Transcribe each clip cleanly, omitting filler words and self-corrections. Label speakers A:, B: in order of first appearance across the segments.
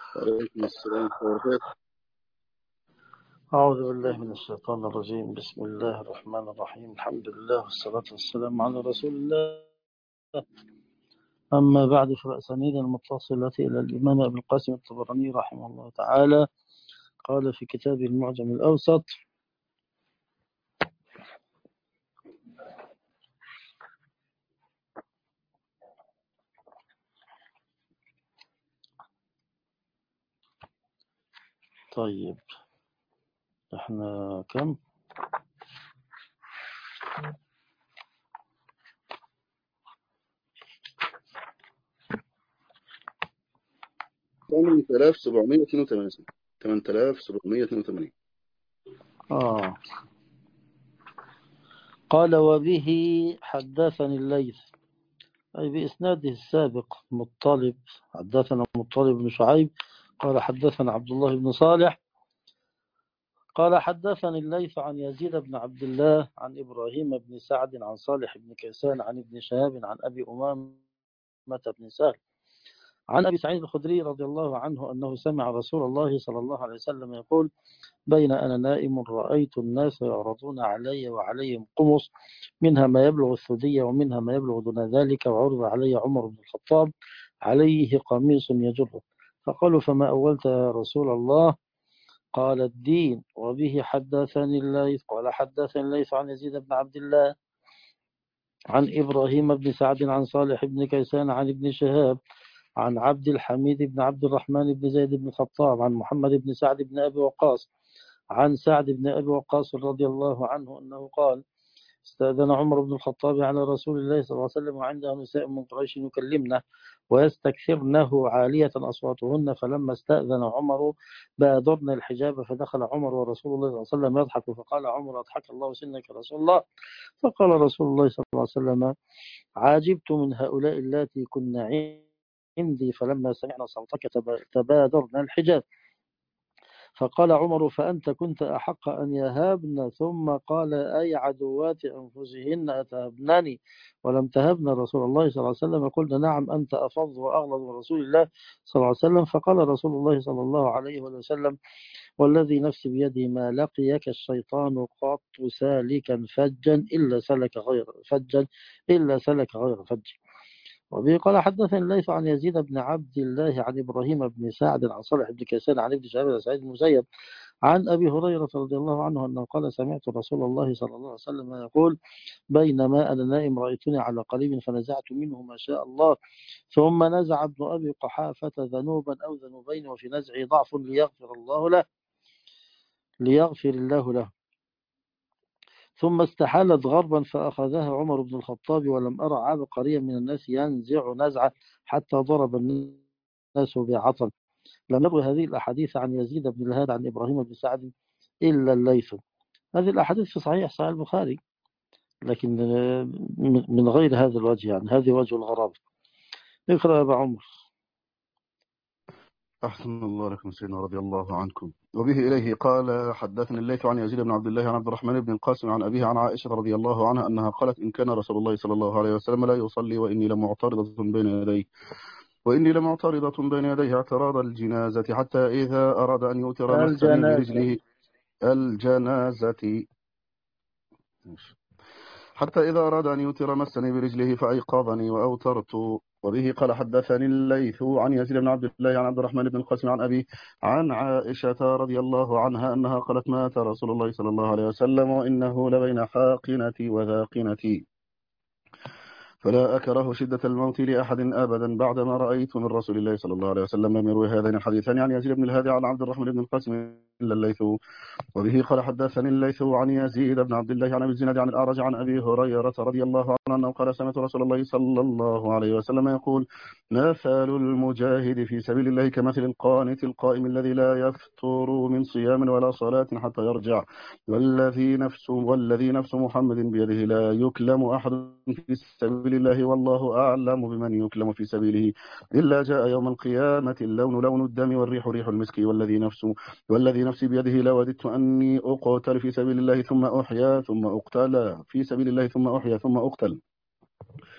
A: وعليكم السلام ورحمة الله وبركاته.
B: أعوذ بالله من الشيطان الرجيم. بسم الله الرحمن الرحيم. الحمد لله والصلاة والسلام على رسول الله. أما بعد، فأسانيد المتصلة إلى الإمام أبي القاسم الطبراني رحمه الله تعالى قال في كتابه المعجم الأوسط: طيب، احنا كم؟
A: ثمانية آلاف سبعمية اتنين وثمانين. 8782.
B: قال: وبه حدثني الليث، أي بإسناده السابق مطلب. حدثنا مطلب بن شعيب قال حدثنا عبد الله بن صالح قال حدثني الليث عن يزيد بن عبد الله عن إبراهيم بن سعد عن صالح بن كيسان عن ابن شهاب عن أبي أمامة بن سهل عن أبي سعيد الخدري رضي الله عنه أنه سمع رسول الله صلى الله عليه وسلم يقول: بين أنا نائم رأيت الناس يعرضون علي وعليهم قمص، منها ما يبلغ الثدي ومنها ما يبلغ دون ذلك، وعرض علي عمر بن الخطاب عليه قميص يجره، فقالوا: فما أولت يا رسول الله؟ قال: الدين. وبه حدثني الليث قال حدثني الليث عن يزيد بن عبد الله عن إبراهيم بن سعد عن صالح بن كيسان عن ابن شهاب عن عبد الحميد بن عبد الرحمن بن زيد بن الخطاب عن محمد بن سعد بن أبي وقاص عن سعد بن أبي وقاص رضي الله عنه أنه قال: استأذن عمر بن الخطاب على رسول الله صلى الله عليه وسلم وعنده نساء من قريش يكلمنه ويستكثرنه عالية أصواتهن، فلما استأذن عمر بادرنا الحجاب، فدخل عمر ورسول الله صلى الله عليه وسلم يضحك، فقال عمر: أضحك الله سنك رسول الله. فقال رسول الله صلى الله عليه وسلم: عاجبت من هؤلاء اللاتي كن عندي، فلما سمعنا صوتك تبادرنا الحجاب. فقال عمر: فأنت كنت أحق أن يهابن. ثم قال: أي عدوات أنفسهن أتهبنني ولم تهبن رسول الله صلى الله عليه وسلم؟ قلنا: نعم، أنت أفض وأغلظ من رسول الله صلى الله عليه وسلم. فقال رسول الله صلى الله عليه وسلم: والذي نفسي بيده ما لقيك الشيطان قط سالكا فجا إلا سلك غير فج. وبه قال حدثني الليث عن يزيد بن عبد الله عن إبراهيم بن سعد عن صالح بن كيسان عن ابن شهاب عن سعيد بن المسيب عن أبي هريرة رضي الله عنه أنه قال: سمعت رسول الله صلى الله عليه وسلم يقول: بينما أنا نائم رأيتني على قريب فنزعت منه ما شاء الله، ثم نزع ابن أبي قحافة ذنوبا أو ذنوبين وفي نزعه ضعف ليغفر الله له، ثم استحالت غربا فأخذها عمر بن الخطاب، ولم أرى عبقريا من الناس ينزع نزعة حتى ضرب الناس بعطل. لم يروي هذه الأحاديث عن يزيد بن الهاد عن إبراهيم بن سعد إلا الليث. هذه الأحاديث في صحيح البخاري، لكن من غير هذا الوجه، يعني هذه وجه الغرابة. اقرأ يا أبا عمر.
A: أحسن الله لكم سيدنا رضي الله عنكم. وبه إليه قال حدثني الليث عن يزيد بن عبد الله عن عبد الرحمن بن القاسم عن أبيه عن عائشة رضي الله عنها أنها قالت: إن كان رسول الله صلى الله عليه وسلم لا يصلي وإني لمعترضة بين يديه اعتراض الجنازة حتى إذا أراد أن يوتر مسني برجله الجنازة حتى إذا أراد أن يوتر مسني برجله فأيقظني وأوترت. وبه قال حدثني الليث عن يزيد بن عبد الله عن عبد الرحمن بن القاسم عن أبي عن عائشة رضي الله عنها أنها قالت: مات رسول الله صلى الله عليه وسلم وإنه لبين حاقنتي وذاقنتي، فلا أكره شدة الموت لأحد أبدا بعدما رأيت من رسول الله صلى الله عليه وسلم. لم يروي هذين الحديثان عن يزيد بن الهادي عن عبد الرحمن بن القاسم إلا الليث. وبه قال حدثني الليث عن يزيد بن عبد الله عن أبي الزناد عن الأعرج عن أبي هريرة رضي الله عنه أنه قال: سمعت رسول الله صلى الله عليه وسلم يقول: مثل المجاهد في سبيل الله كمثل القانت القائم الذي لا يفتر من صيام ولا صلاة حتى يرجع، والذي نفس محمد بيده لا يكلم أحد في سبيل الله والله أعلم بمن يكلم في سبيله إلا جاء يوم القيامة اللون لون الدم والريح ريح المسك، والذي نفسي بيده لوددت أني أقتل في سبيل الله ثم أحيا ثم أقتل في سبيل الله ثم أحيا ثم أقتل.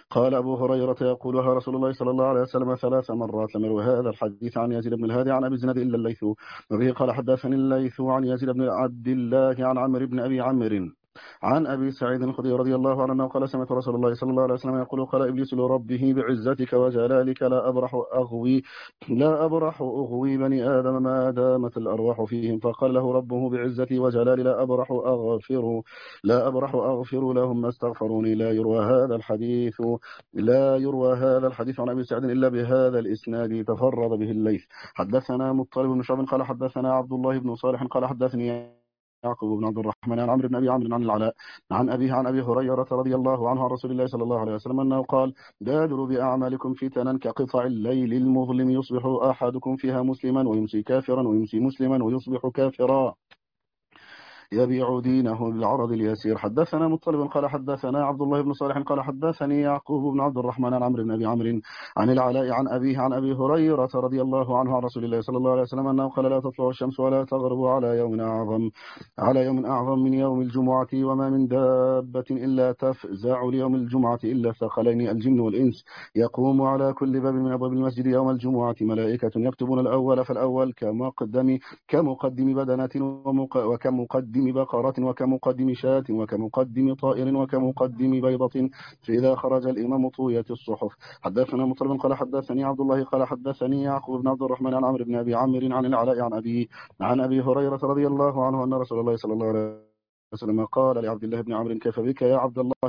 A: قال أبو هريرة يقولها رسول الله صلى الله عليه وسلم 3 مرات. لم يروي هذا الحديث عن يزيد بن الهادي عن أبي الزناد إلا الليث. وبه قال حدثني الليث عن يزيد بن عبد الله عن عمرو بن أبي عمرو عن أبي سعيد الخدري رضي الله عنه قال سمعت رسول الله صلى الله عليه وسلم يقول قال إبليس لربه بعزتك وجلالك لا أبرح أغوي بني آدم ما دامت الأرواح فيهم. فقال له ربه بعزتي وجلالي لا أبرح أغفر لهم ما استغفروني. لا يروى هذا الحديث عن أبي سعيد إلا بهذا الإسناد تفرد به الليث. حدثنا مضطرب بن شعب قال حدثنا عبد الله بن صالح قال حدثني يعقوب بن عبد الرحمن عن عمرو بن ابي عمرو عن العلاء عن ابيه عن ابي هريره رضي الله عنه عن رسول الله صلى الله عليه وسلم انه قال بادروا باعمالكم فتنا كقطع الليل المظلم يصبح احدكم فيها مسلما ويمسي كافرا ويمسي مسلما ويصبح كافرا يبيع دينه بالعرض اليسير. حدثنا مطلب قال حدثنا عبد الله بن صالح قال حدثني يعقوب بن عبد الرحمن عن عمرو بن ابي عمرو عن العلاء عن ابيه عن ابي هريره رضي الله عنه عن رسول الله صلى الله عليه وسلم انه قال لا تطلع الشمس ولا تغرب على يوم اعظم من يوم الجمعه وما من دابه الا تفزع ليوم الجمعه الا الثقلين الجن والانس. يقوم على كل باب من ابواب المسجد يوم الجمعه ملائكه يكتبون الاول فالاول كمقدم بدنة وكمقدم بقرة وكمقدم شاة وكمقدم طائر وكمقدم بيضة فإذا خرج الإمام طويت الصحف. حدثنا مطلب قال حدثني عبد الله قال حدثني يعقوب بن عبد الرحمن عن عمرو بن أبي عمرو عن العلاء عن أبي هريرة رضي الله عنه أن رسول الله صلى الله عليه وسلم قال لعبد الله بن عمرو كيف بك يا عبد الله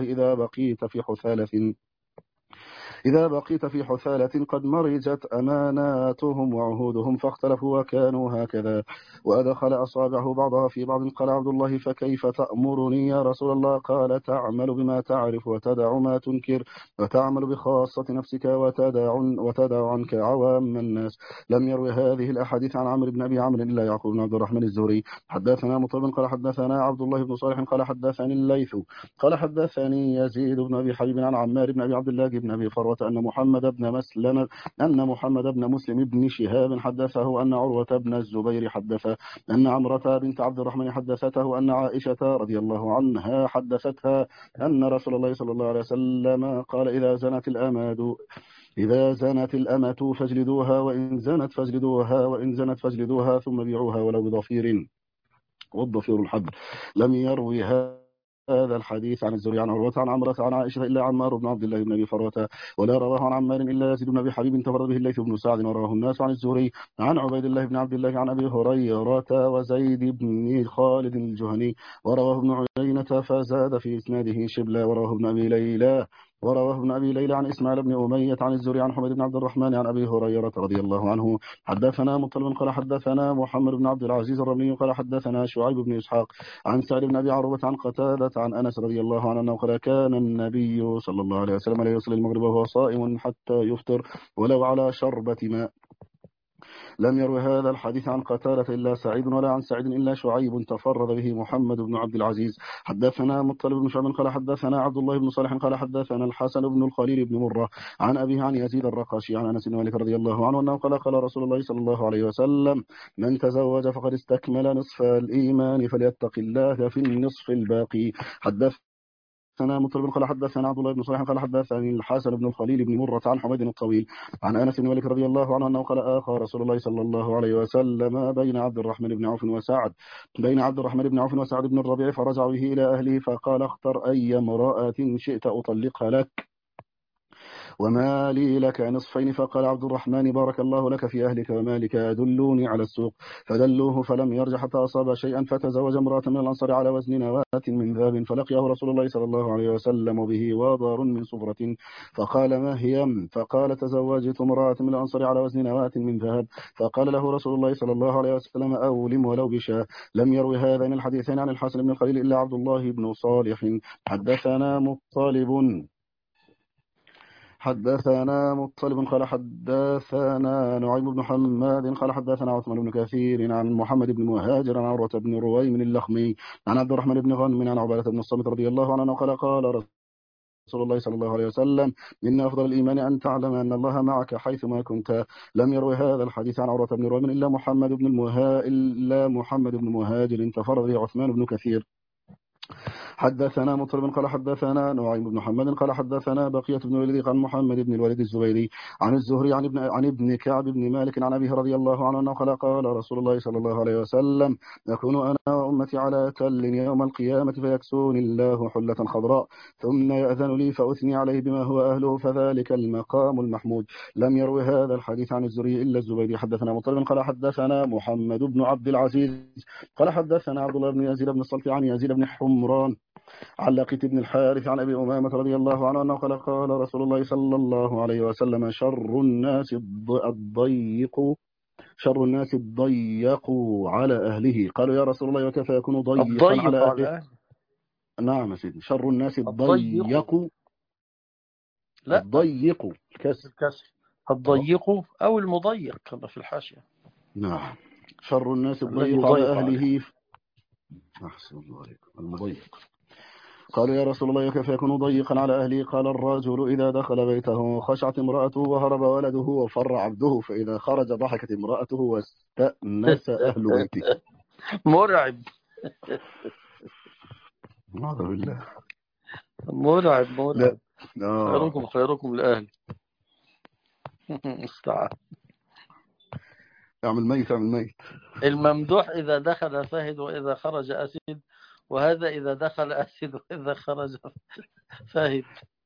A: إذا بقيت في حثالة قد مرجت أماناتهم وعهودهم فاختلفوا وكانوا هكذا. وأدخل أصابعه بعضها في بعض. قال عبد الله فكيف تأمرني يا رسول الله؟ قال تعمل بما تعرف وتدع ما تنكر وتعمل بخاصة نفسك وتدع عنك عوام الناس. لم يروي هذه الأحاديث عن عمرو بن أبي عمرو إلا يعقوب بن عبد الرحمن الزهري. حدثنا مطلب قال حدثنا عبد الله بن صالح قال حدثني الليث قال حدثني يزيد بن أبي حبيب عن عمار بن أبي عبد الله بن أبي فروة أن محمد بن مسلم بن شهاب حدثه أن عروة بن الزبير حدثه أن عمرة بنت عبد الرحمن حدثته أن عائشة رضي الله عنها حدثتها أن رسول الله صلى الله عليه وسلم قال إذا زنت الأمة فاجلدوها وإن زنت فاجلدوها ثم بيعوها ولو بضفير والضفير الحد. لم يروي هذا الحديث عن الزهري عن عروة عن عمرة عن عائشة إلا عمار بن عبد الله بن أبي فروة ولا رواه عن عمار إلا يزيد بن أبي حبيب تفرد به الليث بن سعد ورواه الناس عن الزهري عن عبيد الله بن عبد الله عن أبي هريرة وزيد بن خالد الجهني ورواه ابن عيينة فزاد في إسناده شبلا ورواه ابن أبي ليلى عن إسماعيل بن أمية عن الزهري عن حميد بن عبد الرحمن عن أبي هريرة رضي الله عنه. حدثنا مطلب قال حدثنا محمد بن عبد العزيز الرملي قال حدثنا شعيب بن إسحاق عن سعد بن أبي عروبة عن قتادة عن أنس رضي الله عنه قال كان النبي صلى الله عليه وسلم لا يصلي المغرب وهو صائم حتى يفطر ولو على شربة ماء. لم يروي هذا الحديث عن قتادة إلا سعيد ولا عن سعيد إلا شعيب تفرد به محمد بن عبد العزيز. حدثنا مطلب بن شعب قال حدثنا عبد الله بن صالح قال حدثنا الحسن بن الخليل بن مرة عن أبيه عن يزيد الرقاشي عن أنس بن مالك رضي الله عنه أنه قال رسول الله صلى الله عليه وسلم من تزوج فقد استكمل نصف الإيمان فليتق الله في النصف الباقي. حدثنا مطلب قال حدثنا عبد الله بن صالح قال حدثني الحسن بن الخليل بن مرة عن حميد الطويل عن أنس بن مالك رضي الله عنه أنه قال آخى رسول الله صلى الله عليه وسلم بين عبد الرحمن بن عوف وسعد بن الربيع فرجع به إلى أهله فقال اختر أي امرأة شئت أطلقها لك وما لي لك نصفين. فقال عبد الرحمن بارك الله لك في أهلك ومالك أدلوني على السوق. فدلوه فلم يرجع حتى أصاب شيئا فتزوج امرأة من الأنصار على وزن نواة من ذهب فلقيه رسول الله صلى الله عليه وسلم به وضار من صفرة فقال ما هي؟ فقال تزوجت امرأة من الأنصار على وزن نواة من ذهب. فقال له رسول الله صلى الله عليه وسلم أولم ولو بشاة. لم يروي هذين الحديثين عن الحسن بن الخليل إلا عبد الله بن صالح. حدثنا مطلب قال حدثنا نعيم بن حماد قال حدثنا عثمان بن كثير عن محمد بن مهاجر عن عروة بن رويم اللخمي عن عبد الرحمن بن غنم عن عبادة بن الصامت رضي الله عنه قال رسول الله صلى الله عليه وسلم إن أفضل الإيمان أن تعلم أن الله معك حيثما كنت. لم يروي هذا الحديث عن عروة بن رويم إلا محمد بن مهاجر تفرد به عثمان بن كثير. حدثنا مطرب قال حدثنا نعيم بن محمد قال حدثنا بقية بن الوليد عن محمد بن الوليد الزبيري عن الزهري عن ابن كعب بن مالك عن أبيه رضي الله عنه أنه قال رسول الله صلى الله عليه وسلم: أكون أنا وأمتي على تل يوم القيامة فيكسوني الله حلة خضراء ثم يأذن لي فأثني عليه بما هو أهله فذلك المقام المحمود. لم يروي هذا الحديث عن الزهري إلا الزبيري. حدثنا مطرب قال حدثنا محمد بن عبد العزيز قال حدثنا عبد الله بن يزيد بن الصلت عن يزيد بن حمران عن لقيط بن الحارث عن أبي أمامة رضي الله عنه أنه قال رسول الله صلى الله عليه وسلم: شر الناس الضيق على أهله. قالوا: يا رسول الله وكيف يكون ضيقا على
B: الضيق على
A: أهله؟
B: أهله.
A: نعم سيدي، شر الناس
B: الضيق، لا
A: الضيق الكسر.
B: بالكسر، الضيق أو المضيق كما في الحاشية.
A: نعم، شر الناس
B: الذي
A: الضيق على
B: يضيق عليه.
A: أهله. أحسن الله عليكم، المضيق. قالوا: يا رسول الله كيف يكون ضيقا على أهله؟ قال: الرجل إذا دخل بيته خشعت امرأته وهرب ولده وفر عبده، فإذا خرج ضحكت امرأته واستأنس أهل بيته.
B: مرعب.
A: نعوذ بالله.
B: مرعب.
A: لا.
B: خيركم لأهل. استعان.
A: اعمل ميت.
B: الممدوح إذا دخل فهد وإذا خرج أسد، وهذا إذا دخل أسد وإذا خرج فهد.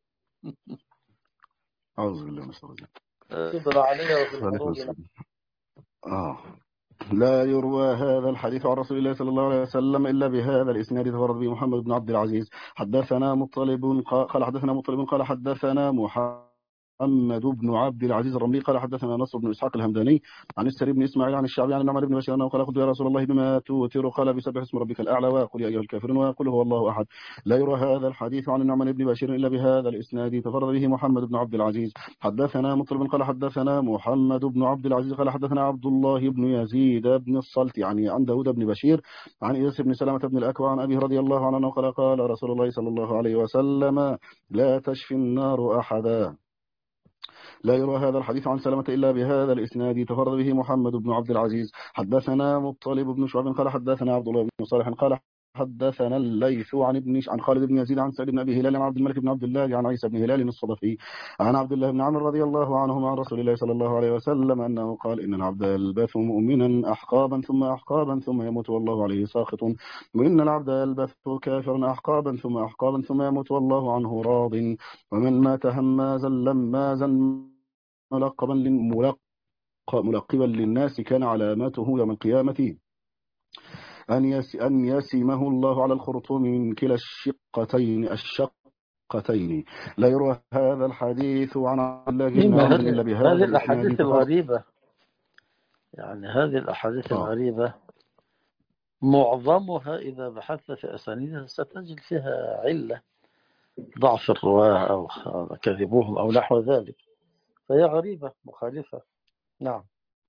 A: أعوذ بالله من الشيطان
B: صبر علي وفي
A: الرجيم.
B: الحروب.
A: لا يروى هذا الحديث عن رسول الله صلى الله عليه وسلم إلا بهذا الإسناد. تفرد به محمد بن عبد العزيز. حدثنا مطلب قال حدثنا محمد بن عبد العزيز الرملي قال حدثنا نصر بن إسحاق الهمداني عن السري بن إسماعيل عن الشعبي عن النعمان بن بشير أنه قال: قلت يا رسول الله بما توتر؟ قال: بسبح اسم ربك الأعلى وقل يا أيها الكافرون وقل هو الله أحد. لا يروى هذا الحديث عن النعمان بن بشير إلا بهذا الإسناد. تفرد به محمد بن عبد العزيز. حدثنا مطلب قال حدثنا محمد بن عبد العزيز قال حدثنا عبد الله بن يزيد بن الصلت يعني عن داود بن بشير عن إياس بن سلامة بن الأكوع عن أبيه رضي الله عنه قال رسول الله صلى الله عليه وسلم: لا تشفي النار أحدا. لا يروى هذا الحديث عن سلمة إلا بهذا الإسناد. تفرد به محمد بن عبد العزيز. حدثنا مطلب بن شعب قال حدثنا عبد الله بن صالح قال حدثنا الليث عن خالد بن يزيد عن سعيد بن أبي هلال عن عبد الملك بن عبد الله عن عيسى بن هلال الصدفي عن عبد الله بن عمرو رضي الله عنهما عن رسول الله صلى الله عليه وسلم أنه قال: إن العبد يلبث مؤمنا أحقابا ثم أحقابا ثم يموت والله عليه ساخط، وإن العبد يلبث كافرا أحقابا ثم أحقابا ثم يموت والله عنه راض، ومن مات همازا لمازا ملقبا للناس كان علامته يوم القيامة أن يسمه الله على الخرطوم من كلا الشقتين. لا يروى هذا الحديث عن الله بن عمرو إلا بهذا
B: هذه
A: الإسناد.
B: الأحاديث الغريبة، يعني هذه الأحاديث الغريبة معظمها إذا بحثت في أسانيدها ستجد فيها علة، ضعف الرواة أو كذبوهم أو نحو ذلك، فهي غريبة مخالفة. نعم.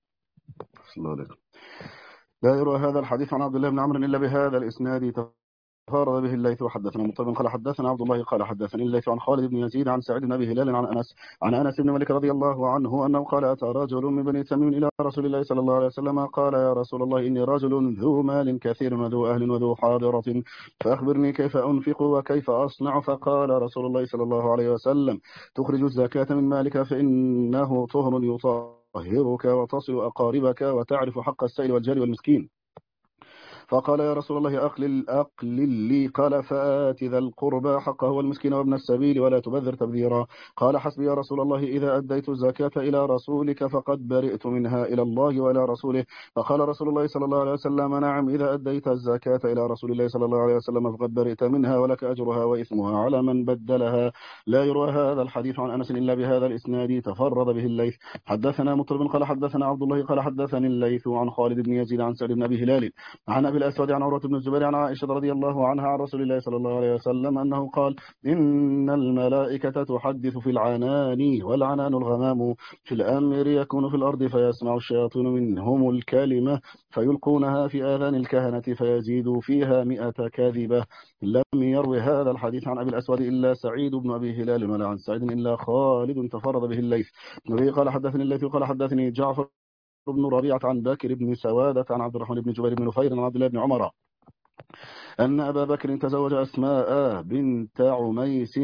A: لا يروى هذا الحديث عن عبد الله بن عمرو إلا بهذا الإسناد. تفرد به الليث. وحدثنا مطلب قال حدثنا عبد الله قال حدثني الليث عن خالد بن يزيد عن سعيد بن أبي هلال عن أنس بن مالك رضي الله عنه أنه قال: أتى رجل من بني تميم إلى رسول الله صلى الله عليه وسلم قال: يا رسول الله إني رجل ذو مال كثير وذو أهل وذو حاضرة، فأخبرني كيف أنفق وكيف أصنع. فقال رسول الله صلى الله عليه وسلم: تخرج الزكاة من مالك فإنه طهر يطهرك وتصل أقاربك وتعرف حق السائل والجار والمسكين. فقال: يا رسول الله أقلل لي. قال: فآت ذا القربى حقه والمسكين وابن السبيل ولا تبذر تبذيرا. قال: حسبي يا رسول الله إذا أديت الزكاة إلى رسولك فقد برئت منها إلى الله وإلى رسوله. فقال رسول الله صلى الله عليه وسلم: نعم، إذا أديت الزكاة إلى رسول الله صلى الله عليه وسلم فقد برئت منها ولك أجرها وإثمها على من بدلها. لا يروى هذا الحديث عن أنس إلا بهذا الإسناد. تفرد به الليث. حدثنا مطرب قال حدثنا عبد الله قال حدثني الليث عن خالد بن يزيد عن سعيد بن أبي هلال عن أبي الأسود عن عروة بن الزبير عن عائشة رضي الله عنها عن رسول الله صلى الله عليه وسلم أنه قال: إن الملائكة تحدث في العنان والعنان الغمام، في الأمر يكون في الأرض فيسمع الشياطين منهم الكلمة فيلقونها في آذان الكهنة فيزيد فيها 100 كاذبة. لم يروي هذا الحديث عن أبي الأسود إلا سعيد بن أبي هلال ولا عن سعيد إلا خالد. تفرد به الليث. قال حدثني الليث قال حدثني جعفر بن ربيعة عن بكر بن سوادة عن عبد الرحمن بن جبير بن نفير عن عبد الله بن عمر أن أبا بكر تزوج أسماء بنت عميس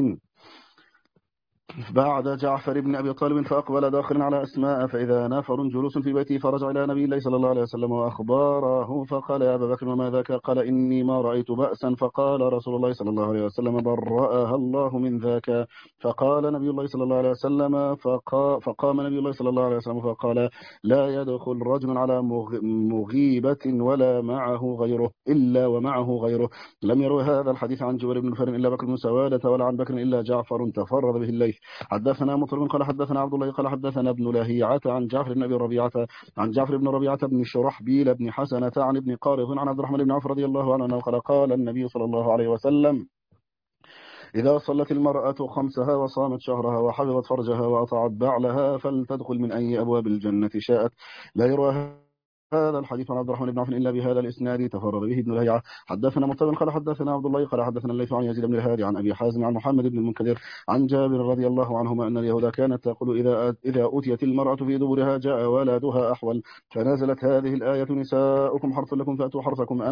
A: بعد جعفر بن أبي طالب، فأقبل داخل على أسماء فإذا نفر جلوس في بيته، فرجع إلى نبي الله صلى الله عليه وسلم وأخباره، فقال يا أبا بكر وما ذاك؟ قال إني ما رأيت بأسا. فقال رسول الله صلى الله عليه وسلم برأها الله من ذاك. فقال نبي الله صلى الله عليه وسلم فقام نبي الله صلى الله عليه وسلم فقال لا يدخل رجل على مغيبة ولا معه غيره إلا ومعه غيره. لم يروي هذا الحديث عن جبير بن نفر إلا بكر بن سوادة، ولا عن بكر إلا جعفر تفرد به الليث. حدثنا مطرب قال حدثنا عبد الله قال حدثنا ابن لهيعة عن جعفر بن أبي ربيعة عن جعفر بن ربيعة بن شرحبيل بن حسنة عن ابن قارض عن عبد الرحمن بن عوف رضي الله عنه أنه قال النبي صلى الله عليه وسلم إذا صلت المرأة خمسها وصامت شهرها وحفظت فرجها وأطاعت بعلها فلتدخل من أي أبواب الجنة شاءت. لا يروى هذا الحديث عن عبد الرحمن بن عوف إلا بهذا الإسناد تفرد به ابن لهيعة. حدثنا مطلب قال حدثنا عبد الله قال حدثنا الليث عن يزيد بن الهادي عن أبي حازم عن محمد بن المنكدر عن جابر رضي الله عنهما أن اليهود كانت تقول إذا أتيت المرأة في دبرها جاء ولدها أحول، فنزلت هذه الآية نساؤكم حرث لكم فأتوا حرثكم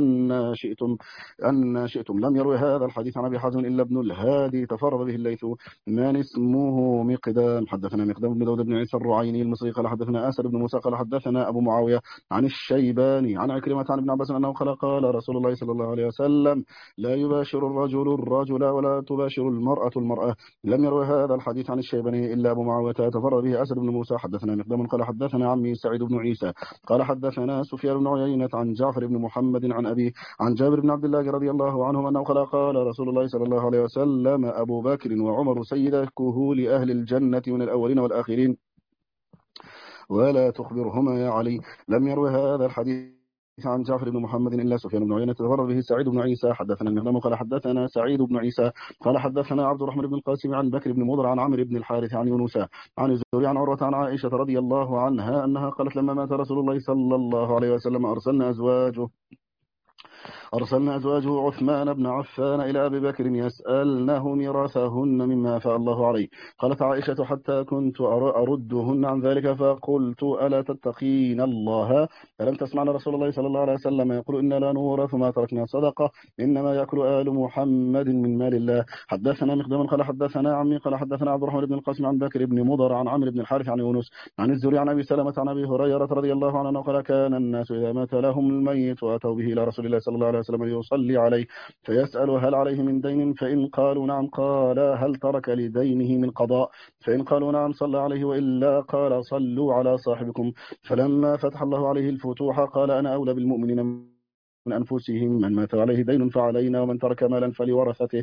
A: أن شئتم. لم يروي هذا الحديث عن أبي حازم إلا ابن الهادي تفرد به الليث. من اسمه مقدام. حدثنا مقدام بن داود بن عيسى الرعيني المصري قال حدثنا أسد بن موسى قال حدثنا أبو معاوية عن الشيباني عن عكرمة عن ابن عباس أنه قال رسول الله صلى الله عليه وسلم لا يباشر الرجل ولا تباشر المرأة المرأة. لم يروي هذا الحديث عن الشيباني إلا أبو معاوية تفرد به أسد بن موسى. حدثنا مقدام قال حدثنا عمي سعيد بن عيسى قال حدثنا سفيان بن عيينة عن جعفر بن محمد عن أبيه عن جابر بن عبد الله رضي الله عنه أنه قال رسول الله صلى الله عليه وسلم أبو بكر وعمر سيدا كهول أهل الجنة من الأولين والآخرين ولا تخبرهما يا علي. لم يروي هذا الحديث عن جعفر بن محمد إلا سفيان بن عيينة تفرد به سعيد بن عيسى. حدثنا المقدام قال حدثنا سعيد بن عيسى قال حدثنا عبد الرحمن بن القاسم عن بكر بن مضر عن عمرو بن الحارث عن يونس عن الزهري عن عروة عن عائشة رضي الله عنها أنها قالت لما مات رسول الله صلى الله عليه وسلم أرسلنا أزواجه عثمان بن عفان إلى أبي بكر يسألنه ميراثهن مما أفاء الله عليه. قالت عائشة حتى كنت أردهن عن ذلك فقلت ألا تتقين الله فلم تسمعن رسول الله صلى الله عليه وسلم يقول إن لا نورث ما تركنا صدقة إنما يأكل آل محمد من مال الله. حدثنا مقدام قال حدثنا عمي قال حدثنا عبد الرحمن بن القاسم عن بكر بن مضر عن عمرو بن الحارث عن يونس عن الزهري عن أبي سلمة عن أبي هريرة رضي الله عنه قال كان الناس إذا مات لهم الميت وأتوا به إلى رسول الله صلى الله عليه وسلم ليصلي عليه فيسأل هل عليه من دين؟ فإن قالوا نعم قال هل ترك لدينه من قضاء؟ فإن قالوا نعم صلى عليه وإلا قال صلوا على صاحبكم. فلما فتح الله عليه الفتوح قال أنا أولى بالمؤمنين من أنفسهم من مات عليه دين فعلينا ومن ترك مالا فلورثته.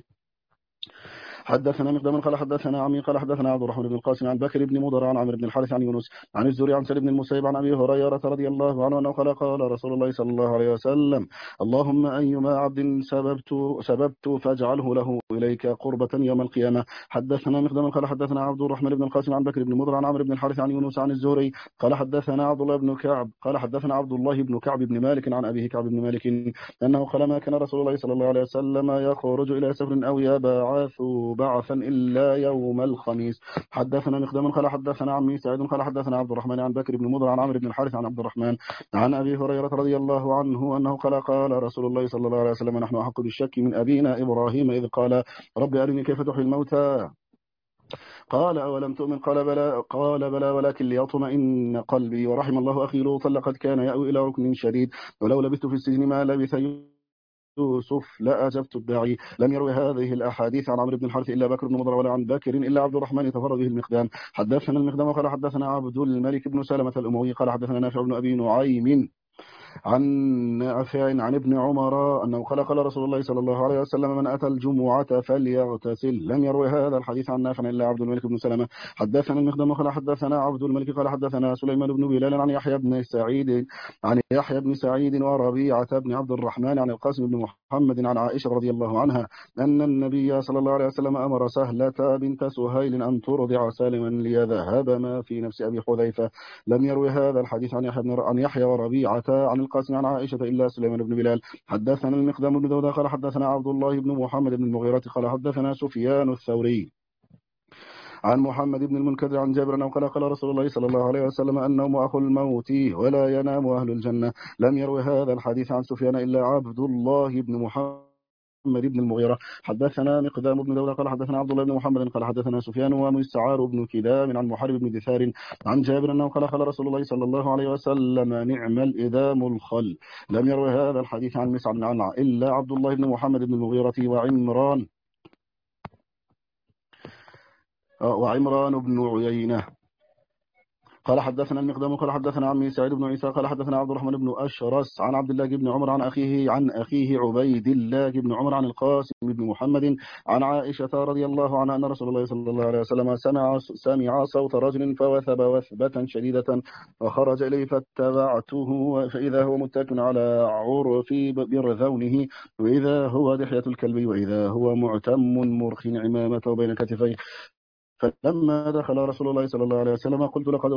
A: حدثنا مقدام قال حدثنا عمي قال حدثنا عبد الرحمن بن القاسم عن بكر بن مضر عن عمرو بن الحارث عن يونس عن الزهري عن سعيد بن المسيب عن ابي هريره رضي الله عنه انه قال رسول الله صلى الله عليه وسلم اللهم ايما عبد سببت فاجعله له اليك قربة يوم القيامه. حدثنا مقدام قال حدثنا عبد الرحمن بن القاسم عن بكر بن مضر عن عمرو بن الحارث عن يونس عن الزهري قال حدثنا عبد الله بن كعب قال حدثنا عبد الله بن كعب بن مالك عن ابيه كعب بن مالك انه قال ما كان رسول الله صلى الله عليه وسلم يخرج الى سفر او يبعث بعثا إلا يوم الخميس. حدثنا مقدام قال حدثنا عمي سعيد قال حدثنا عبد الرحمن عن بكر بن مضر عن عمرو بن الحارث عن عبد الرحمن عن أبي هريرة رضي الله عنه أنه قال رسول الله صلى الله عليه وسلم نحن أحق بالشك من أبينا إبراهيم إذ قال رب أرني كيف تحيي الموتى قال أولم تؤمن قال بلى ولكن ليطمئن قلبي ورحم الله أخي لوطا لقد كان يأوي إلى ركن شديد ولو لبثت في السجن ما لبث يوسف لا أجبت الداعي. لم يروي هذه الأحاديث عن عمرو بن الحارث إلا بكر بن مضر ولا عن بكر إلا عبد الرحمن تفرد به المقدام. حدثنا المقدام قال حدثنا عبد الملك بن سلمة الأموي قال حدثنا نافع بن أبي نعيم عن نافع عن ابن عمر أنه قال رسول الله صلى الله عليه وسلم من أتى الجمعة فليغتسل. لم يروي هذا الحديث عن نافع إلا عبد الملك بن سلمة. حدثنا المقدام قال حدثنا عبد الملك قال حدثنا سليمان بن بلال عن يحيى بن سعيد وربيعة بن عبد الرحمن عن القاسم بن محمد عن عائشة رضي الله عنها أن النبي صلى الله عليه وسلم أمر سهلة بنت سهيل أن ترضع سالما ليذهب ما في نفس أبي حذيفة. لم يروي هذا الحديث عن يحيى وربيعة عن القاسم عن عائشة إلا سليمان بن بلال. حدثنا المقدام بن داود قال حدثنا عبد الله بن محمد بن المغيرة قال حدثنا سفيان الثوري عن محمد بن المنكدر عن جابر أنه قال رسول الله صلى الله عليه وسلم النوم أخو الموت ولا ينام أهل الجنة. لم يروي هذا الحديث عن سفيان إلا عبد الله بن محمد بن المغيرة. حدثنا مقدام بن دولة قال حدثنا عبد الله بن محمد قال حدثنا سفيان ومسعار بن كدام عن محارب بن دثار عن جابر أنه قال رسول الله صلى الله عليه وسلم نعم الإدام الخل. لم يروي هذا الحديث عن مسعر إلا عبد الله بن محمد بن المغيرة وعمران بن عيينة. قال حدثنا المقدام قال حدثنا عمي سعيد بن عيسى قال حدثنا عبد الرحمن بن أشرس عن عبد الله بن عمر عن أخيه عبيد الله بن عمر عن القاسم بن محمد عن عائشة رضي الله عنها أن رسول الله صلى الله عليه وسلم سمع صوت رجل فوثب وثبة شديدة فخرج إليه فاتبعته فإذا هو متكئ على عرف برذونه وإذا هو دحية الكلب وإذا هو معتم مرخ عمامته بين كتفيه. فلما دخل رسول الله صلى الله عليه وسلم قلت لقد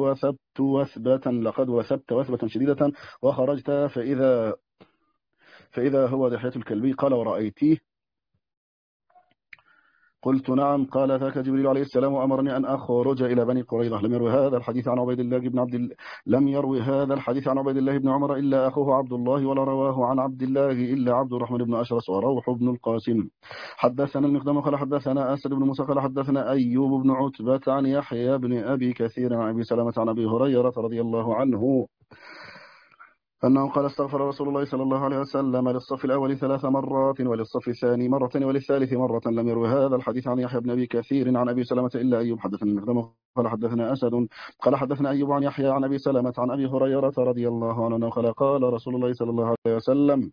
A: وثبت وثبة شديدة وخرجت فإذا هو دحية الكلبي. قال ورأيتيه؟ قلت نعم. قال ذاك جبريل عليه السلام وأمرني أن أخرج إلى بني قريظة. لم يروي هذا الحديث عن عبيد الله بن عمر إلا أخوه عبد الله ولا رواه عن عبد الله إلا عبد الرحمن بن أشرس وروح بن القاسم. حدثنا المقدام قال حدثنا أسد بن موسى قال حدثنا أيوب بن عتبة عن يحيى بن أبي كثير عن أبي سلمة عن أبي هريرة رضي الله عنه أنه قال استغفر رسول الله صلى الله عليه وسلم للصف الأول 3 مرات وللصف الثاني مرة وللثالث مرة. لم يروي هذا الحديث عن يحيى بن أبي كثير عن أبي سلمة إلا أيوب. حدثنا المقدام قال حدثنا أسد قال حدثنا أيوب عن يحيى عن أبي سلمة عن أبي هريرة رضي الله عنه قال رسول الله صلى الله عليه وسلم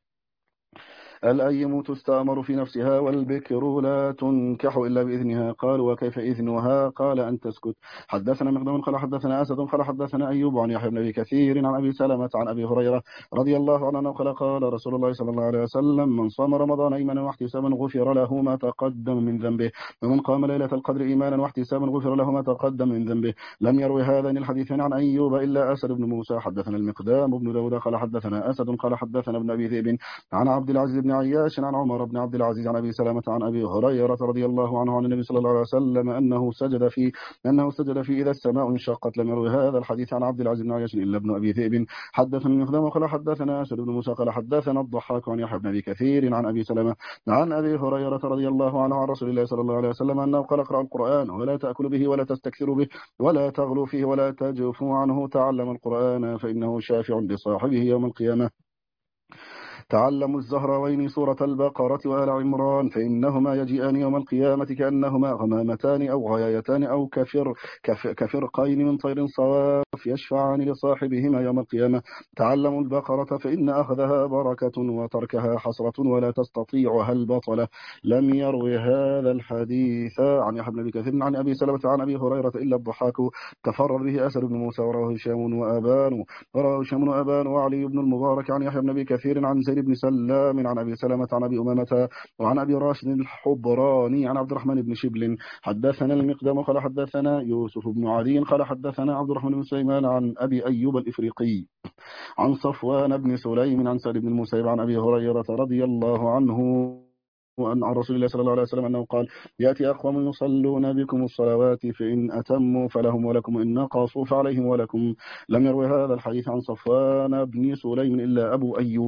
A: الأيم تستأمر في نفسها والبكر لا تنكح إلا بإذنها. قال وكيف إذنها؟ قال أن تسكت. حدثنا مقدام قال حدثنا أسد قال حدثنا أيوب عن يحيى بن أبي كثير عن أبي سلمة عن أبي هريرة رضي الله عنه قال رسول الله صلى الله عليه وسلم من صام رمضان إيمانا واحتسابا غفر له ما تقدم من ذنبه ومن قام ليلة القدر إيمانا واحتسابا غفر له ما تقدم من ذنبه. لم يروي هذين الحديثين عن أيوب إلا أسد بن موسى. حدثنا المقدام بن داود قال حدثنا أسد قال حدثنا ابن أبي ذئب عن عبد العزيز بن عياش عن عمر بن عبد العزيز عن أبي سلمة عن أبي هريرة رضي الله عنه عن النبي صلى الله عليه وسلم أنه سجد في إذا السماء انشقت. لم يروي هذا الحديث عن عبد العزيز بن عياش إلا ابن أبي ذئب. حدثنا المقدام قال حدثنا أسد بن موسى قال حدثنا الضحاك عن يحيى بن أبي كثير عن أبي سلمة عن أبي هريرة رضي الله عنه عن رسول الله صلى الله عليه وسلم أنه قال اقرأوا القرآن ولا تأكلوا به ولا تستكثروا به ولا تغلوا فيه ولا تجفوا عنه. تعلم القرآن فإنه شافع لصاحبه يوم القيامة. تعلموا الزهراوين سورة البقرة وآل عمران فإنهما يجيئان يوم القيامة كأنهما غمامتان أو غيايتان أو كفرقين من طير صواف يشفعان لصاحبهما يوم القيامة. تعلموا البقرة فإن أخذها بركة وتركها حسرة ولا تستطيعها البطلة. لم يروي هذا الحديث عن يحيى بن أبي كثير عن أبي سلمة عن أبي هريرة إلا الضحاك. تفرد به أسد بن موسى ورواه هشام وأبان وعلي بن المبارك عن يحيى بن أبي كثير عن زيد بن سلام عن أبي سلمة عن أبي أمامة وعن أبي راشد الحبراني عن عبد الرحمن بن شبل. حدثنا المقدام قال حدثنا يوسف بن عدي قال حدثنا عبد الرحمن بن سليمان عن أبي أيوب الإفريقي عن صفوان بن سليم عن سعيد بن المسيب عن أبي هريرة رضي الله عنه وأن عن رسول الله صلى الله عليه وسلم أنه قال يأتي أقوام يصلون بكم الصلوات فإن أتموا فلهم ولكم إن نقصوا فعليهم ولكم. لم يروي هذا الحديث عن صفوان بن سليم إلا أبو أيوب.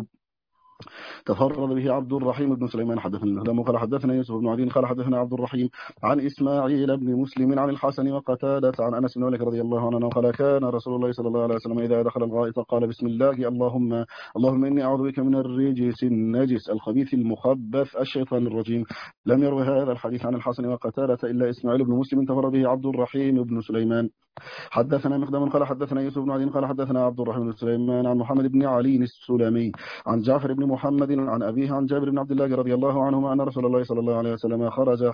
A: تفرد به عبد الرحيم بن سليمان. حدثنا المهدم قال حدثنا يوسف بن عدين قال حدثنا عبد الرحيم عن إسماعيل بن مسلم عن الحسن وقتادة عن أنس بن مالك رضي الله عنه قال كان رسول الله صلى الله عليه وسلم إذا دخل الغائط قال بسم الله اللهم إني أعوذ بك من الرجس النجس الخبيث المخبث الشيطان الرجيم. لم يروي هذا الحديث عن الحسن وقتادة إلا إسماعيل بن مسلم. تفرد به عبد الرحيم بن سليمان. حدثنا مقدام قال حدثنا يوسف بن عدين قال حدثنا عبد الرحيم بن سليمان عن محمد بن علي السلمي عن جعفر بن محمد عن أبيه عن جابر بن عبد الله رضي الله عنهما أن رسول الله صلى الله عليه وسلم خرج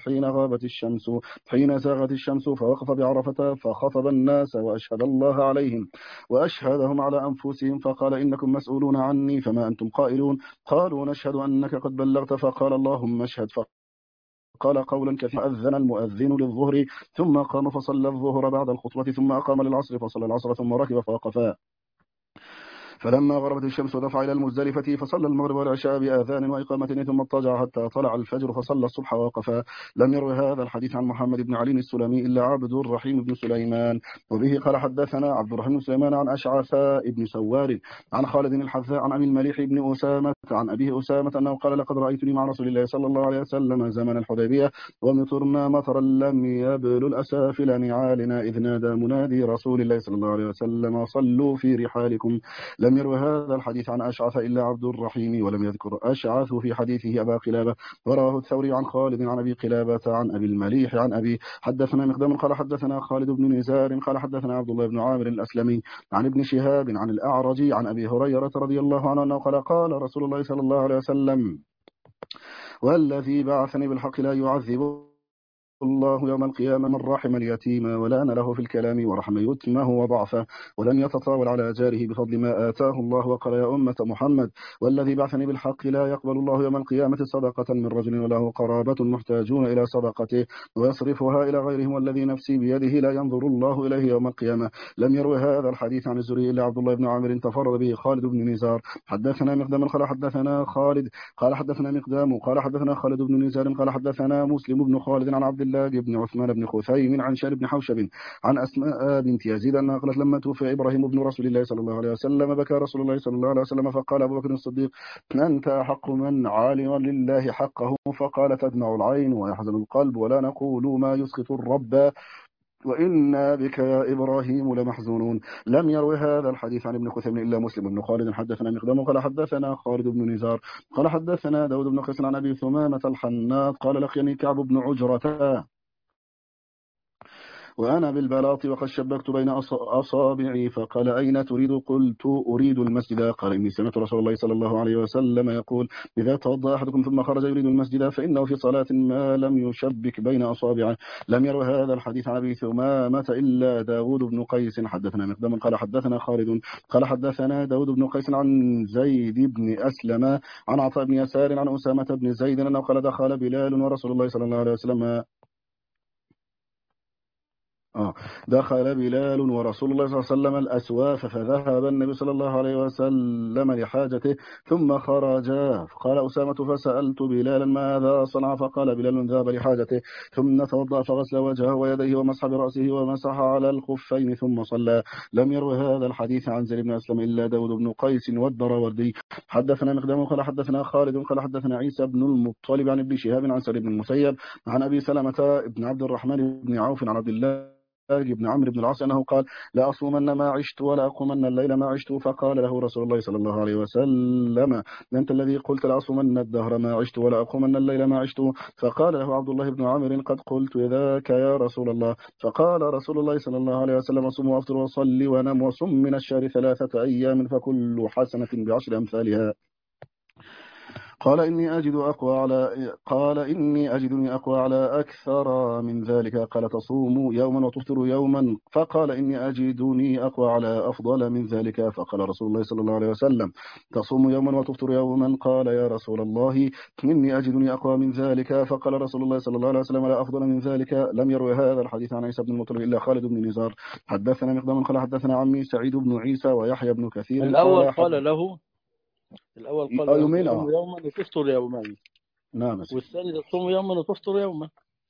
A: حين زاغت الشمس فوقف بعرفة فخطب الناس وأشهد الله عليهم وأشهدهم على أنفسهم فقال إنكم مسؤولون عني فما أنتم قائلون؟ قالوا نشهد أنك قد بلغت. فقال اللهم اشهد. قال قولا كثيرا. أذن المؤذن للظهر ثم قام فصلى الظهر بعد الخطبة ثم أقام للعصر فصلى العصر ثم ركب فوقفا فلما غربت الشمس دفع إلى المزدلفة فصلى المغرب والعشاء بآذان وإقامة ثم اضطجع حتى طلع الفجر فصلى الصبح ووقفا. لم يروي هذا الحديث عن محمد بن علي السلمي إلا عبد الرحيم بن سليمان. وبه قال حدثنا عبد الرحيم بن سليمان عن أشعث بن سوار عن خالد الحذاء عن أبي المليح بن أسامة عن أبيه أسامة أنه قال لقد رأيتني مع رسول الله صلى الله عليه وسلم زمن الحديبية ومطرنا مطرا لم يبل الأسافل نعالنا إذ نادى منادي رسول الله صلى الله عليه وسلم صلوا في رحالكم. لم يروي هذا الحديث عن أشعث إلا عبد الرحيم ولم يذكر أشعث في حديثه أبا قلابة. ورواه الثوري عن خالد عن أبي قلابة عن أبي المليح عن أبي. حدثنا مقدام قال حدثنا خالد بن نزار قال حدثنا عبد الله بن عامر الأسلمي عن ابن شهاب عن الأعرج عن أبي هريرة رضي الله عنه أنه قال رسول الله صلى الله عليه وسلم والذي بعثني بالحق لا يعذب الله يوم القيامة من رحم اليتيم ولان له في الكلام ورحم يتمه وضعفه ولم يتطاول على جاره بفضل ما آتاه الله. وقال يا أمة محمد والذي بعثني بالحق لا يقبل الله يوم القيامة صدقة من رجل وله قرابة محتاجون إلى صدقته ويصرفها إلى غيرهم والذي نفسي بيده لا ينظر الله إليه يوم القيامة. لم يروي هذا الحديث عن الزهري إلا عبد الله بن عامر تفرد به خالد بن نزار. حدثنا مقدام قال حدثنا خالد قال حدثنا مقدام قال حدثنا خالد بن نزار قال حدثنا مسلم بن خالد عن عبد الله بن عثمان بن خثيم عن شار بن حوشب عن أسماء بنت يزيد أنها قالت لما توفي إبراهيم بن رسول الله صلى الله عليه وسلم بكى رسول الله صلى الله عليه وسلم فقال أبو بكر الصديق أنت أحق من علم لله حقه. فقال تدمع العين ويحزن القلب ولا نقول ما يسخط الرب وإنا بك يا إبراهيم لمحزونون. لم يروي هذا الحديث عن ابن خثيم إلا مسلم بن خالد. حدثنا مقدام قال حدثنا خالد بن نزار قال حدثنا داود بن قيس عن أبي ثمامة الحناط قال لقيني كعب بن عجرة وأنا بالبلاط وقد شبكت بين أصابعي فقال أين تريد؟ قلت أريد المسجد. قال إني سمعت رسول الله صلى الله عليه وسلم يقول إذا توضأ أحدكم ثم خرج يريد المسجد فإنه في صلاة ما لم يشبك بين أصابعه. لم يروي هذا الحديث عن أبي ثمامة إلا داود بن قيس. حدثنا مقدام قال حدثنا خالد قال حدثنا داود بن قيس عن زيد بن أسلم عن عطاء بن يسار عن أسامة بن زيد أنه قال دخل بلال ورسول الله صلى الله عليه وسلم دخل بلال ورسول الله صلى الله عليه وسلم الأسواف فذهب النبي صلى الله عليه وسلم لحاجته ثم خرجا. قال أسامة فسألت بلالا ماذا صنع؟ فقال بلال ذهب لحاجته ثم توضأ فغسل وجهه ويديه ومسح برأسه ومسح على الخفين ثم صلى. لم يروي هذا الحديث عن زيد بن أسلم إلا داود بن قيس والدراوردي. حدثنا مقدام قال حدثنا خالد قال حدثنا عيسى بن المطلب عن ابن شهاب عن سعيد بن المسيب عن أبي سلمة بن عبد الرحمن بن عوف عن عبد الله بن عمرو بن العاص أنه قال لا أصومن ما عشت ولا أقومن الليل ما عشت. فقال له رسول الله صلى الله عليه وسلم أنت الذي قلت لا أصومن الدهر ما عشت ولا أقومن الليل ما عشت. فقال له عبد الله بن عمرو قد قلت ذاك يا رسول الله. فقال رسول الله صلى الله عليه وسلم صم وأفطر وصلي ونم وصم من الشهر 3 أيام فكل حسنة ب10 أمثالها. قال إني أجدني أقوى على أكثر من ذلك. قال تصوم يوما وتفطر يوما. فقال إني أجدني أقوى على أفضل من ذلك. فقال رسول الله صلى الله عليه وسلم تصوم يوما وتفطر يوما. قال يا رسول الله إني أجدني أقوى من ذلك. فقال رسول الله صلى الله عليه وسلم لا أفضل من ذلك. لم يروي هذا الحديث عن عيسى بن المطلب إلا خالد بن نزار. حدثنا مقدام قال حدثنا عمي سعيد بن عيسى ويحيى بن كثير
B: الأول قال له
A: يومين
B: تصوم يوما وتفطر يومين.
A: نعم.
B: والثاني تصوم يوما وتفطر يوما.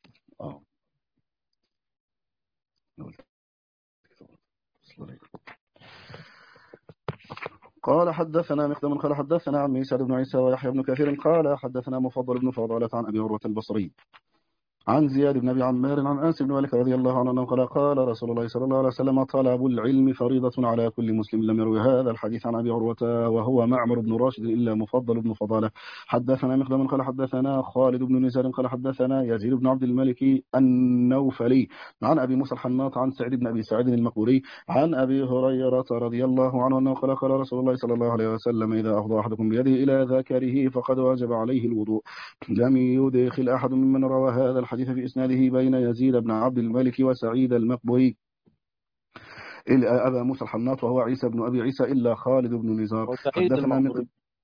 A: قال حدثنا مقدام قال حدثنا عمي سعد بن عيسى ويحيى بن كثير قال حدثنا مفضل بن فضالة عن أبي عروة البصري عن زياد بن أبي عمار عن أنس بن مالك رضي الله عنه قال رسول الله صلى الله عليه وسلم طلب العلم فريضة على كل مسلم. لم يروي هذا الحديث عن أبي عروة وهو معمر بن راشد إلا مفضل بن فضالة. حدثنا مقدام قال حدثنا خالد بن نزار قال حدثنا يزيد بن عبد الملك النوفلي عن أبي موسى الحناط عن سعيد بن أبي سعيد المقبوري عن أبي هريرة رضي الله عنه أنه قال رسول الله صلى الله عليه وسلم إذا أفضى أحدكم بيده إلى ذاكره فقد واجب عليه الوضوء. لم يدخل أحد ممن روى هذا الحديث في إسناده بين يزيد بن عبد الملك وسعيد المقبوري إلا أبا موسى الحناط وهو عيسى بن أبي عيسى إلا خالد بن نزار. حدثنا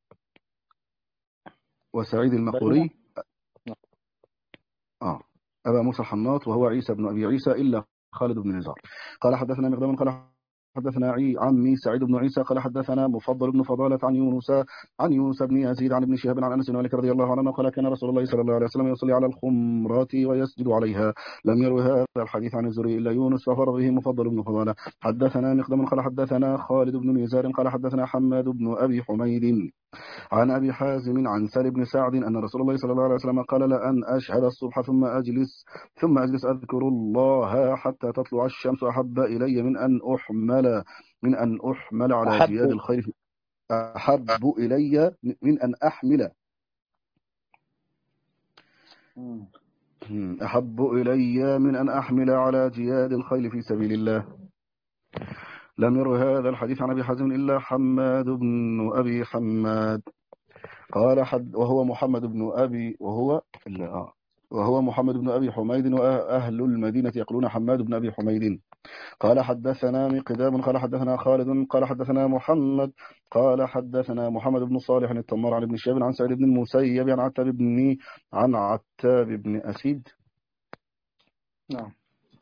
A: وسعيد المقبوري أبا موسى الحناط وهو عيسى بن أبي عيسى إلا خالد بن نزار. قال حدثنا مقدام قال حدثنا عمي سعيد بن عيسى قال حدثنا مفضل بن فضالة عن يونس بن يزيد عن ابن شهاب عن أنس بن مالك رضي الله عنه قال كان رسول الله صلى الله عليه وسلم يصلي على الخمرات ويسجد عليها. لم يروي هذا الحديث عن الزهري إلا يونس ففرض به مفضل بن فضالة. حدثنا مقدم قال حدثنا خالد بن نزار قال حدثنا حماد بن أبي حميد عن أبي حازم عن سهل بن سعد أن رسول الله صلى الله عليه وسلم قال لأن أشهد الصبح ثم أجلس أذكر الله حتى تطلع الشمس أحب إلي من أن أحمل على جياد الخيل أحب إلي من أن أحمل أحب إلي من أن أحمل على جياد الخيل في سبيل الله. لم يروي هذا الحديث عن أبي حازم إلا حماد بن أبي حماد قال وهو محمد بن أبي حميد وأهل المدينة يقولون حماد بن أبي حميد. قال حدثنا مقدام قال حدثنا خالد قال حدثنا محمد بن صالح التمار عن ابن شهاب عن سعيد بن المسيب عن عتاب بن أسيد
B: نعم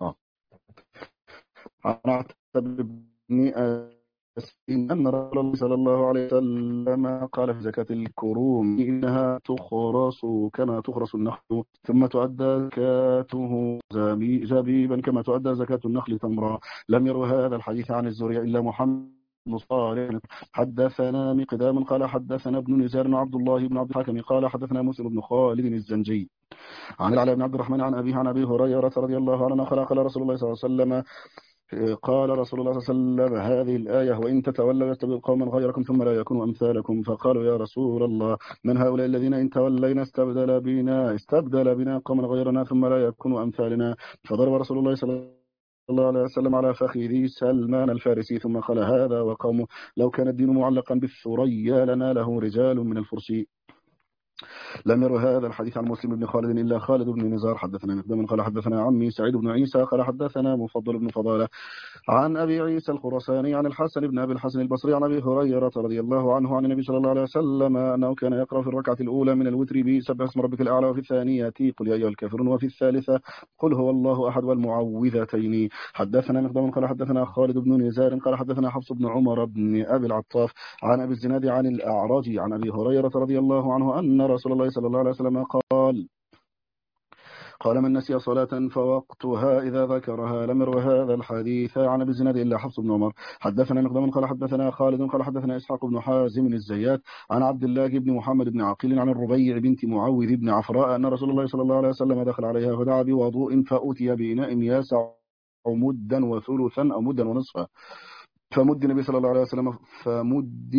A: عن عتاب بن أن رسول الله صلى الله عليه وسلم قال في زكاة الكروم إنها تخرص كما تخرص النخل ثم تؤدى زكاته زبيبا كما تؤدى زكاة النخل تمرا. لم يروي هذا الحديث عن الزهري إلا محمد بن صالح. حدثنا مقدام قال حدثنا ابن نزار عبد الله بن عبد الحكم قال حدثنا مسلم بن خالد الزنجي عن العلاء بن عبد الرحمن عن أبي هريرة رضي الله عنه قال رسول الله صلى الله عليه وسلم قال رسول الله صلى الله عليه وسلم هذه الآية وإن تتولوا يستبدل قوما غيركم ثم لا يكونوا أمثالكم. فقالوا يا رسول الله من هؤلاء الذين إن تولينا استبدل بنا قوما غيرنا ثم لا يكونوا أمثالنا. فضرب رسول الله صلى الله عليه وسلم على فخذي سلمان الفارسي ثم قال هذا وقومه لو كان الدين معلقا بالثريا لناله رجال من الفرس. لم يروي هذا الحديث عن مسلم بن خالد إلا خالد بن نزار. حدثنا مقدام قال حدثنا عمي سعيد بن عيسى قال حدثنا مفضل بن فضالة عن أبي عيسى الخراساني عن الحسن بن أبي الحسن البصري عن أبي هريرة رضي الله عنه عن النبي صلى الله عليه وسلم أنه كان يقرأ في الركعة الأولى من الوتر بسبح اسم ربك الأعلى وفي الثانية قل يا أيها الكافرون وفي الثالثة قل هو الله أحد والمعوذتين. حدثنا مقدام قال حدثنا خالد بن نزار قال حدثنا حفص بن عمر بن أبي العطاف عن أبي الزناد عن الأعرج عن أبي هريرة رضي الله عنه أن رسول الله صلى الله عليه وسلم قال من نسي صلاة فوقتها إذا ذكرها. لم يروي هذا الحديث عن أبي الزناد إلا حفص بن عمر. حدثنا مقدام قال حدثنا خالد قال حدثنا إسحاق بن حازم الزيات عن عبد الله بن محمد بن عقيل عن الربيع بنت معوذ بن عفراء أن رسول الله صلى الله عليه وسلم دخل عليها فدعا بوضوء فأتي بإناء يسع مدا وثلثا أو مدا ونصفا فمد النبي صلى الله عليه وسلم بمد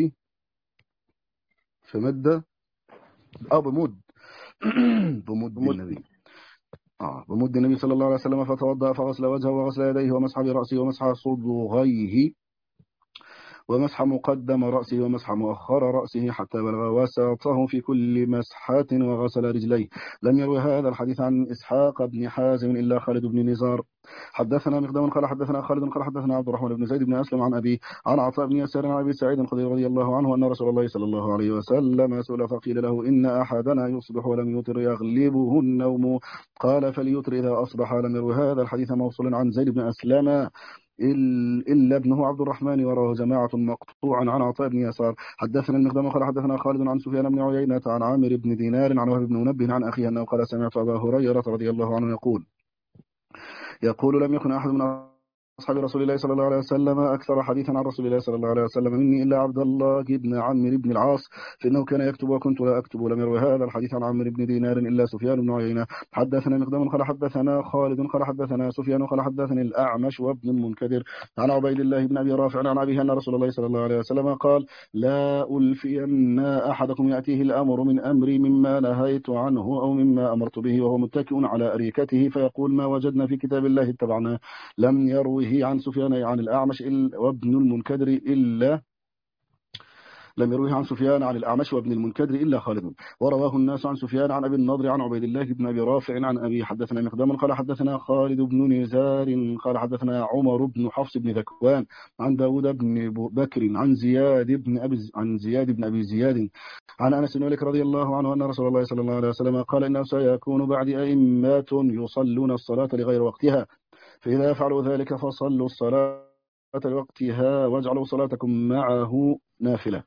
A: النبي صلى الله عليه وسلم فتوضأ فغسل وجهه وغسل يديه ومسح برأسه ومسح صدغيه ومسح مقدم رأسه ومسح مؤخر رأسه حتى بلغ وسطه في كل مسحة وغسل رجليه. لم يروي هذا الحديث عن إسحاق بن حازم إلا خالد بن نزار. حدثنا مقدام قال حدثنا خالد قال حدثنا عبد الرحمن بن زيد بن أسلم عن أبي عن عطاء بن يسار عن أبي سعيد الخدري رضي الله عنه أن رسول الله صلى الله عليه وسلم سئل فقيل له إن أحدنا يصبح ولم يوتر يغلبه النوم قال فليوتر إذا أصبح. لم يروي هذا الحديث موصولا عن زيد بن أسلم إلا ابنه عبد الرحمن وراه جماعة مقطوعا عن عطاء بن يسار. حدثنا المقدام قال حدثنا خالد عن سفيان بن عيينة عن عامر بن دينار عن وهب بن منبه عن أخيه أنه قال سمعت أبا هريرة رضي الله عنه يقول لم يكن أحد من أصحاب رسول الله صلى الله عليه وسلم أكثر حديثا عن رسول الله صلى الله عليه وسلم مني إلا عبد الله بن عمرو بن العاص فإنه كان يكتب وكنت لا أكتب. لم يروي هذا الحديث عن عمرو بن دينار إلا سفيان بن عيينة. حدثنا مقدام قال حدثنا خالد قال حدثنا سفيان قال حدثني الأعمش وابن المنكدر عن عبيد الله بن أبي رافع عن أبيه أن رسول الله صلى الله عليه وسلم قال لا ألفين أحدكم يأتيه الأمر من أمري مما نهيت عنه أو مما أمرت به وهو متكئ على أريكته فيقول ما وجدنا في كتاب الله اتبعناه. لم يروه عن سفيان عن الأعمش وابن المنكدر إلا لم يروه عن سفيان عن الأعمش وابن المنكدر إلا خالد. ورواه الناس عن سفيان عن أبي النضر عن عبيد الله بن أبي رافع عن أبي. حدثنا مقدام قال حدثنا خالد بن نزار قال حدثنا عمر بن حفص بن ذكوان عن داود بن بكر عن زياد بن أبي زياد عن أنس بن مالك رضي الله عنه أن رسول الله صلى الله عليه وسلم قال إنه سيكون بعد أئمة يصلون الصلاة لغير وقتها فإذا فعلوا ذلك فصلوا الصلاة لوقتها واجعلوا صلاتكم معه نافلة.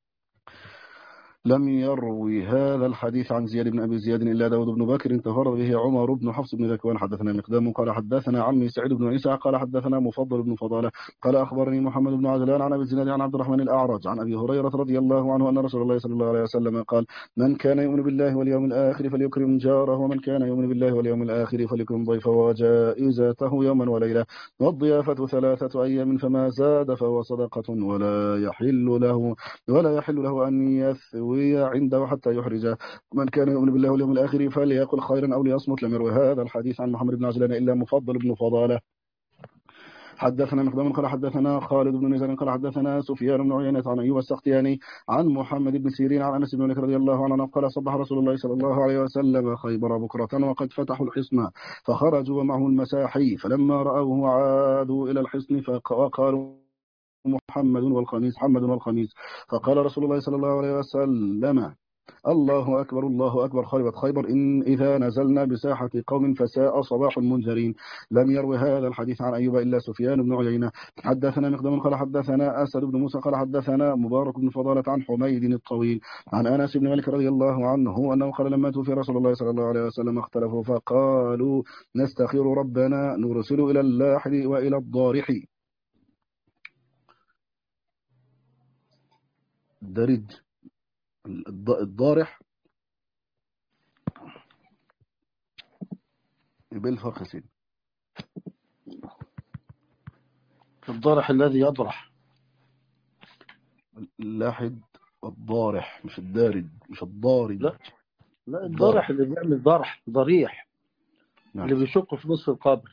A: لم يروي هذا الحديث عن زياد بن أبي زياد إلا داود بن بكر انتفرد به عمر بن حفص بن ذكوان. حدثنا مقدام قال حدثنا عمي سعيد بن عيسى قال حدثنا مفضل بن فضالة قال أخبرني محمد بن عجلان عن أبي الزناد عن عبد الرحمن الأعرج عن أبي هريرة رضي الله عنه أن رسول الله صلى الله عليه وسلم قال: من كان يؤمن بالله واليوم الآخر فليكرم جاره، ومن كان يؤمن بالله واليوم الآخر فليكرم ضيفه وجائزته يوما وليلة، والضيافة 3 أيام فما زاد فهو صدقة ولا يحل له أن يثوي عنده حتى يحرجه. من كان يؤمن بالله واليوم الآخر فليقل خيرا أو ليصمت. لم يروي هذا الحديث عن محمد بن عجلان إلا مفضل بن فضالة. حدثنا مقدام قال حدثنا خالد بن نزار قال حدثنا سفيان بن عيينة عن أيوب السختياني عن محمد بن سيرين عن أنس بن مالك رضي الله عنه قال: صبح رسول الله صلى الله عليه وسلم خيبر بكرة وقد فتحوا الحصن فخرجوا ومعه المساحي، فلما رأوه عادوا إلى الحصن وقالوا: محمد والخميس. فقال رسول الله صلى الله عليه وسلم: الله أكبر الله أكبر، خربت خيبر إن إذا نزلنا بساحة قوم فساء صباح المنذرين. لم يروي هذا الحديث عن أيوب إلا سفيان بن عيينة. حدثنا مقدام قال حدثنا أسد بن موسى قال حدثنا مبارك بن فضالة عن حميد الطويل عن أنس بن مالك رضي الله عنه أنه قال: لما توفي رسول الله صلى الله عليه وسلم اختلفوا فقالوا: نستخير ربنا نرسل إلى اللاحد وإلى الضارح. الدرج الضارح بالفرق سين.
B: الضارح الذي يضرح.
A: اللاحد الضارح مش الدارج مش الضارج.
B: لا الضارح اللي بيعمل ضريح.
A: نعم.
B: اللي بيشق في نصف القبر.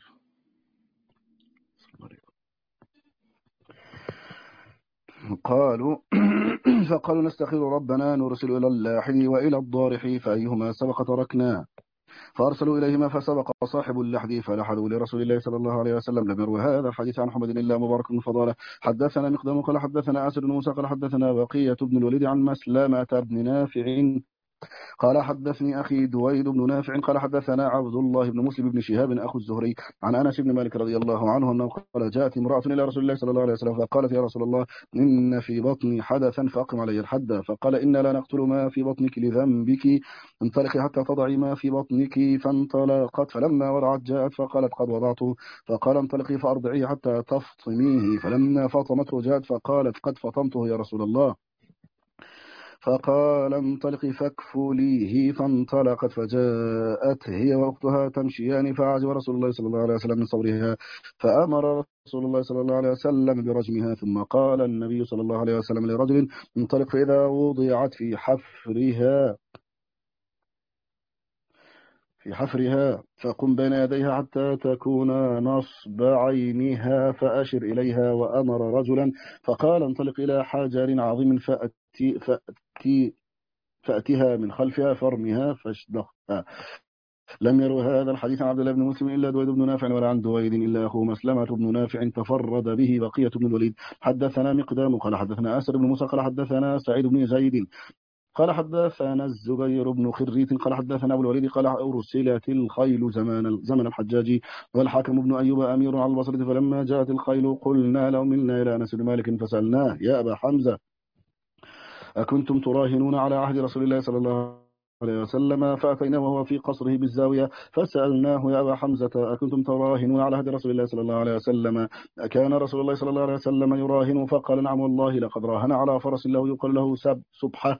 A: فقالوا: نستخير ربنا نرسل إلى اللاحد وإلى الضارح فأيهما سبق تركنا. فأرسلوا إليهما فسبق صاحب اللحد فلحدوا لرسول الله صلى الله عليه وسلم. لم يروي هذا الحديث عن محمد إلا مبارك بن فضالة. حدثنا مقدام قال حدثنا أسد بن موسى قال حدثنا بقية بن الوليد عن مسلمة بن نافع قال حدثني أخي دويد بن نافع قال حدثنا عبد الله بن مسلم بن شهاب أخو الزهري عن أنس بن مالك رضي الله عنه أنه قال: جاءت امرأة إلى رسول الله صلى الله عليه وسلم فقالت: يا رسول الله إن في بطني حدثا فأقم علي الحد. فقال: إنا لا نقتل ما في بطنك لذنبك، انطلقي حتى تضعي ما في بطنك. فانطلقت فلما وضعت جاءت فقالت: قد وضعته. فقال: انطلقي فأرضعيه حتى تفطميه. فلما فطمته جاءت فقالت: قد فطمته يا رسول الله. فقال: انطلقي فاكفليه. فانطلقت فجاءت هي وأختها تمشيان فعجب رسول الله صلى الله عليه وسلم من صبرها، فأمر رسول الله صلى الله عليه وسلم برجمها. ثم قال النبي صلى الله عليه وسلم لرجل: انطلق فإذا وضعت في حفرها فقم بين يديها حتى تكون نصب عينها فأشر إليها. وأمر رجلا فقال: انطلق إلى حجر عظيم فأتها من خلفها فارمها فاشدقها. لم يروي هذا الحديث عن عبد الله بن مسلم إلا دويد بن نافع ولا عن دويد إلا أخوه مسلمة بن نافع تفرد به بقية بن الوليد. حدثنا مقدام قال حدثنا أسر بن موسى قال حدثنا سعيد بن زيد قال حدثنا الزبير بن خريت قال حدثنا أبو الوليد قال: أرسلت الخيل زمن الحجاج والحاكم بن أيوب أمير على البصرة، فلما جاءت الخيل قلنا لو ملنا إلى أنس بن مالك فسألناه: يا أبا حمزة أكنتم تراهنون على عهد رسول الله صلى الله عليه وسلم؟ فأتيناه وهو في قصره بالزاوية فسألناه: يا أبا حمزة أكنتم تراهنون على عهد رسول الله صلى الله عليه وسلم؟ أكان رسول الله صلى الله عليه وسلم يراهن؟ فقال: نعم والله لقد راهن على فرس له يقال له سبحة،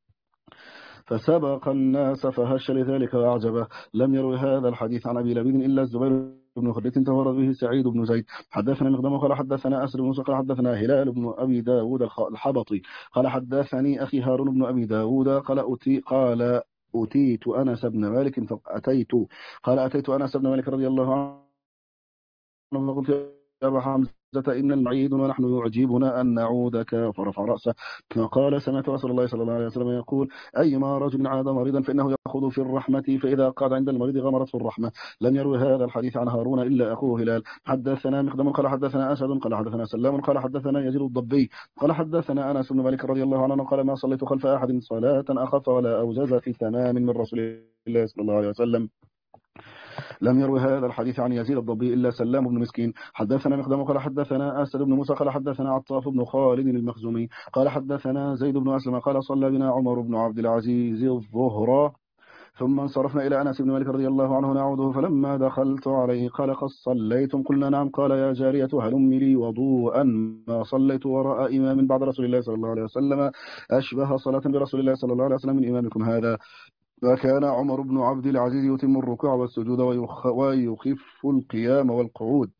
A: فسبق الناس فهش لذلك وأعجبه. لم يروي هذا الحديث عن أبي لبيد إلا الزبير بن خالد تفرد به سعيد بن زيد. حدثنا مقدام قال حدثنا أسر بن موسى قال حدثنا هلال بن أبي داود الحبطي قال حدثني أخي هارون بن أبي داود قال أتيت أنس بن مالك أتيت أنس بن مالك رضي الله عنه فقلت: يا أبا حمزة إن المعيد ونحن يعجبنا أن نعودك. فرفع رأسه فقال: سمعت رسول الله صلى الله عليه وسلم يقول: أيما رجل عاد مريضا فإنه يأخذ في الرحمة فإذا قعد عند المريض غمرته الرحمة. لم يروي هذا الحديث عن هارون إلا أخوه هلال. حدثنا مقدم قال حدثنا أسد قال حدثنا سلام قال حدثنا يزيد الضبي قال حدثنا أنس بن مالك رضي الله عنه قال: ما صليت خلف أحد صلاة أخف ولا أوجز في تمام من رسول الله صلى الله عليه وسلم لم يروي هذا الحديث عن يزيد الضبي إلا سلام بن مسكين. حدثنا مقدام قال حدثنا أسد بن موسى قال حدثنا عطاف بن خالد المخزومي قال حدثنا زيد بن أسلم قال صلى بنا عمر بن عبد العزيز الظهر ثم انصرفنا إلى أنس بن مالك رضي الله عنه نعوده فلما دخلت عليه قال قد صليتم؟ قلنا نعم. قال يا جارية هلم لي وضوءا ما صليت وراء إمام بعد رسول الله صلى الله عليه وسلم أشبه صلاة برسول الله صلى الله عليه وسلم من إمامكم هذا. فكان عمر بن عبد العزيز يتم الركوع والسجود ويخف القيام والقعود.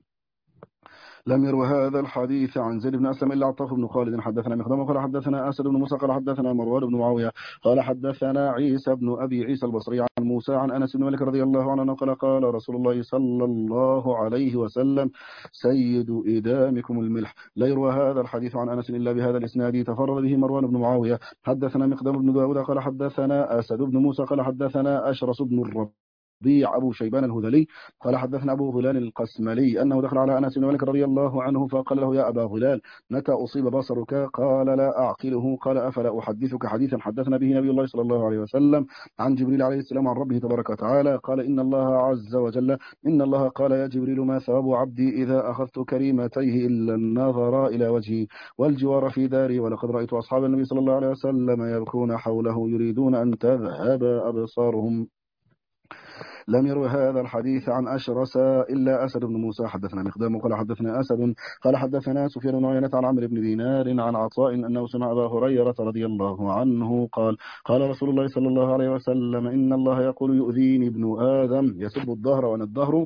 A: لم يروى هذا الحديث عن زيد بن أسلم إلا عطاف بن خالد. حدثنا مقدام قال حدثنا أسد بن موسى قال حدثنا مروان بن معاوية قال حدثنا عيسى بن أبي عيسى البصري عن موسى عن أنس بن مالك رضي الله عنه قال قال رسول الله صلى الله عليه وسلم سيد إدامكم الملح. لا يروى هذا الحديث عن أنس إلا بهذا الإسناد تفرد به مروان بن معاوية. حدثنا مقدام بن داود قال حدثنا أسد بن موسى قال حدثنا أشرس بن الربيع أبو شيبان الهذلي قال حدثنا أبو غلال القسملي أنه دخل على أنس بن مالك رضي الله عنه فقال له يا أبا غلال متى أصيب بصرك؟ قال لا أعقله. قال أفلا أحدثك حديثا حدثنا به نبي الله صلى الله عليه وسلم عن جبريل عليه السلام عن ربه تبارك وتعالى قال إن الله عز وجل إن الله قال يا جبريل ما ثواب عبدي إذا أخذت كريمتيه إلا النظر إلى وجهي والجوار في داري ولقد رأيت أصحاب النبي صلى الله عليه وسلم يبكون حوله يريدون أن تذهب أبصارهم. لم يروي هذا الحديث عن أشرس إلا أسد بن موسى. حدثنا مقدام قال حدثنا أسد قال حدثنا سفيان بن عيينة عن عمرو بن دينار عن عطاء أنه سمع أبا هريرة رضي الله عنه قال قال رسول الله صلى الله عليه وسلم إن الله يقول يؤذيني ابن آدم يسب الدهر وأنا الدهر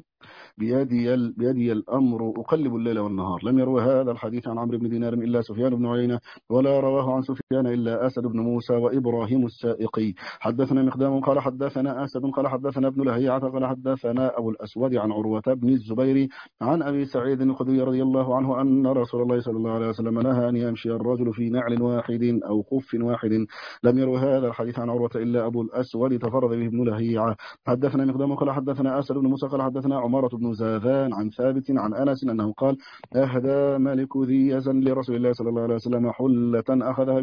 A: بيدي الأمر أقلب الليل والنهار. لم يروي هذا الحديث عن عمرو بن دينار إلا سفيان بن عيينة ولا رواه عن سفيان إلا أسد بن موسى وإبراهيم السائقي. حدثنا مقدام قال حدثنا أسد قال حدثنا ابن لهيعة قال حدثنا أبو الأسود عن عروة بن الزبير عن أبي سعيد الخدري رضي الله عنه أن رسول الله صلى الله عليه وسلم نهى أن يمشي الرجل في نعل واحد أو خف واحد. لم يروي هذا الحديث عن عروة إلا أبو الأسود تفرد به ابن لهيعة. حدثنا مقدام قال حدثنا أسد بن موسى قال حدثنا عمارة بن زاذان عن ثابت عن أنس أنه قال أهدى ملك ذي يزن لرسول الله صلى الله عليه وسلم حلة أخذها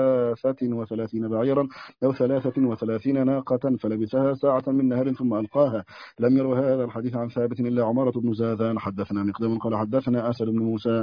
A: ب33 بعيرا أو 33 ناقة فلبسها ساعة من نهر ثم ألقاها. لم يروي هذا الحديث عن ثابت إلا عمارة بن زاذان. حدثنا مقدام قال حدثنا أسد بن موسى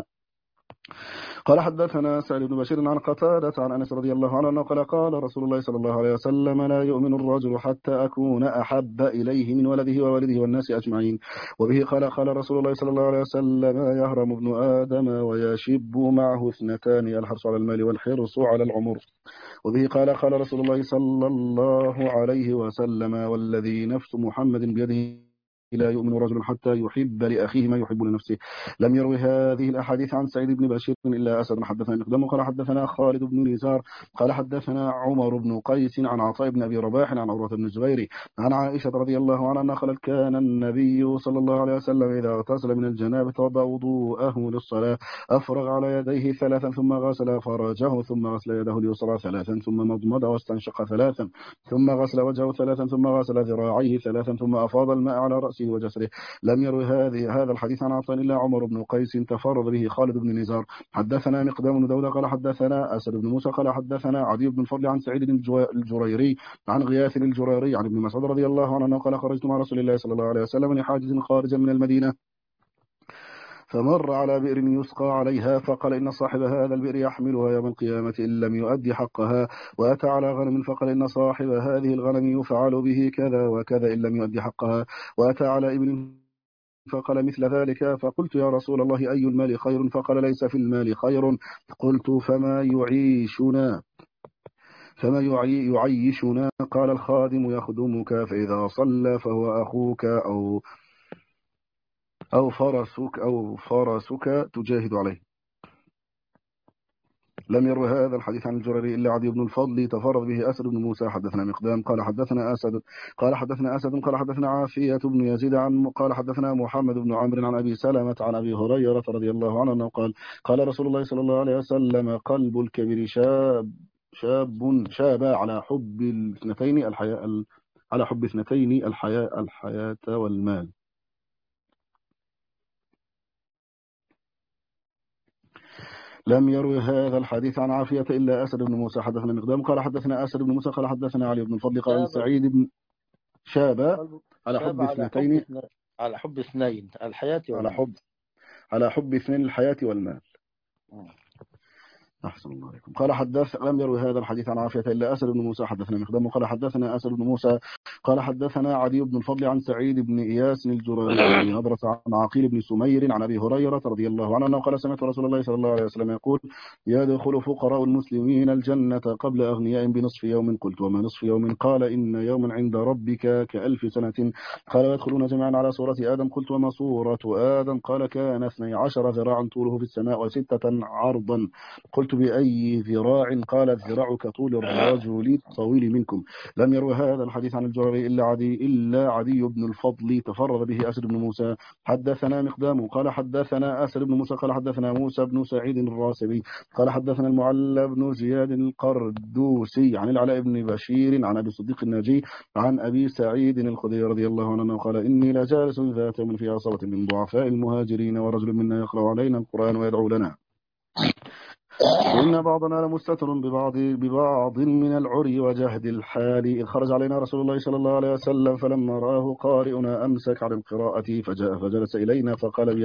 A: قال حدثنا سعيد بن بشير عن قتادة عن أنس رضي الله عنه قال قال رسول الله صلى الله عليه وسلم لا يؤمن الرجل حتى أكون أحب إليه من ولده ووالده والناس أجمعين. وبه قال رسول الله صلى الله عليه وسلم يهرم ابن آدم ويشب معه اثنتان الحرص على المال والحرص على العمر. وبه قال رسول الله صلى الله عليه وسلم والذي نفس محمد بيده لا يؤمن رجل حتى يحب لأخيه ما يحب لنفسه. لم يروي هذه الأحاديث عن سعيد بن بشير إلا أسد. حدثنا مقدام قال حدثنا خالد بن نزار قال حدثنا عمر بن قيس عن عطاء بن أبي رباح عن عروة بن الزبير عن عائشة رضي الله عنها قالت كان النبي صلى الله عليه وسلم إذا اغتسل من الجنابة توضأ وضوءه للصلاة أفرغ على يديه 3 ثم غسل فرجه ثم غسل يده اليسرى 3 ثم مضمض واستنشق 3 ثم غسل وجهه 3 ثم غسل ذراعيه 3 ثم أفاض الماء على رأسه وجسره. لم يروي هذا الحديث عن عطاء إلا عمر بن قيس تفرد به خالد بن نزار. حدثنا مقدام بن داود قال حدثنا أسد بن موسى قال حدثنا عدي بن الفضل عن سعيد الجريري عن غياث الجريري عن ابن مسعود رضي الله عنه قال خرجت مع رسول الله صلى الله عليه وسلم لحاجز خارجا من المدينة فمر على بئر يسقى عليها فقال إن صاحب هذا البئر يحملها يوم القيامة إن لم يؤدي حقها. وأتى على غنم فقال إن صاحب هذه الغنم يفعل به كذا وكذا إن لم يؤدي حقها. وأتى على إبل فقال مثل ذلك فقلت يا رسول الله أي المال خير؟ فقال ليس في المال خير. قلت فما يعيشنا؟ قال الخادم يخدمك فإذا صلى فهو أخوك أو فرسك تجاهد عليه. لم يروي هذا الحديث عن الجريري إلا عدي بن الفضل تفرد به أسد بن موسى. حدثنا مقدام قال حدثنا أسد قال حدثنا عافية بن يزيد قال حدثنا محمد بن عمرو عن أبي سلمة عن أبي هريرة رضي الله عنه قال رسول الله صلى الله عليه وسلم قلب الكبير شاب على حب اثنتين الحياة والمال. لم يروي هذا الحديث عن عافية إلا أسد بن موسى. حدثنا مقدام قال حدثنا أسد بن موسى قال حدثنا علي بن الفضل قال عن سعيد بن على
B: تاب
A: حب
B: على حب
A: اثنتين.
B: على حب اثنين، الحياة
A: على
B: والمال.
A: حب على حب اثنين، الحياة والمال.
B: مم.
A: أحسن الله عليكم. قال حدث لم يروي هذا الحديث عن عافية إلا أسد بن موسى. حدثنا مقدام قال حدثنا أسد بن موسى قال حدثنا عدي بن الفضل عن سعيد بن إياس الجراري عن أبي نضرة عن عقيل بن سمير عن أبي هريرة رضي الله عنه أنه قال سمعت رسول الله صلى الله عليه وسلم يقول يدخل فقراء المسلمين الجنة قبل أغنياء بنصف يوم. قلت وما نصف يوم؟ قال إن يوما عند ربك كألف سنة. قال يدخلون جميعا على صورة آدم. قلت وما صورة آدم؟ قال كان 12 ذراعا طوله في السماء و6 عرضا. قلت بأي ذراع؟ قال الذراع كطول الرجل الطويل منكم. لم يروي هذا الحديث عن الجرري إلا عدي بن الفضل، تفرد به أسد بن موسى. حدثنا مقدام قال حدثنا أسد بن موسى قال حدثنا موسى بن سعيد الراسبي قال حدثنا المعلى بن زياد القردوسي عن العلاء بن بشير عن أبي الصديق الناجي عن أبي سعيد الخدري رضي الله عنه قال إني لجالس ذات يوم في عصبة من ضعفاء المهاجرين ورجل منا يقرأ علينا القرآن ويدعو لنا، وإن بعضنا لمستتر ببعض من العري وجهد الحال، إذ خرج علينا رسول الله صلى الله عليه وسلم فلما رآه قارئنا أمسك عن القراءة فجاء فجلس إلينا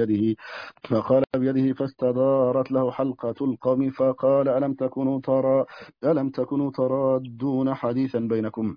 A: فقال بيده فاستدارت له حلقة القوم فقال ألم تكونوا ترادون حديثا بينكم؟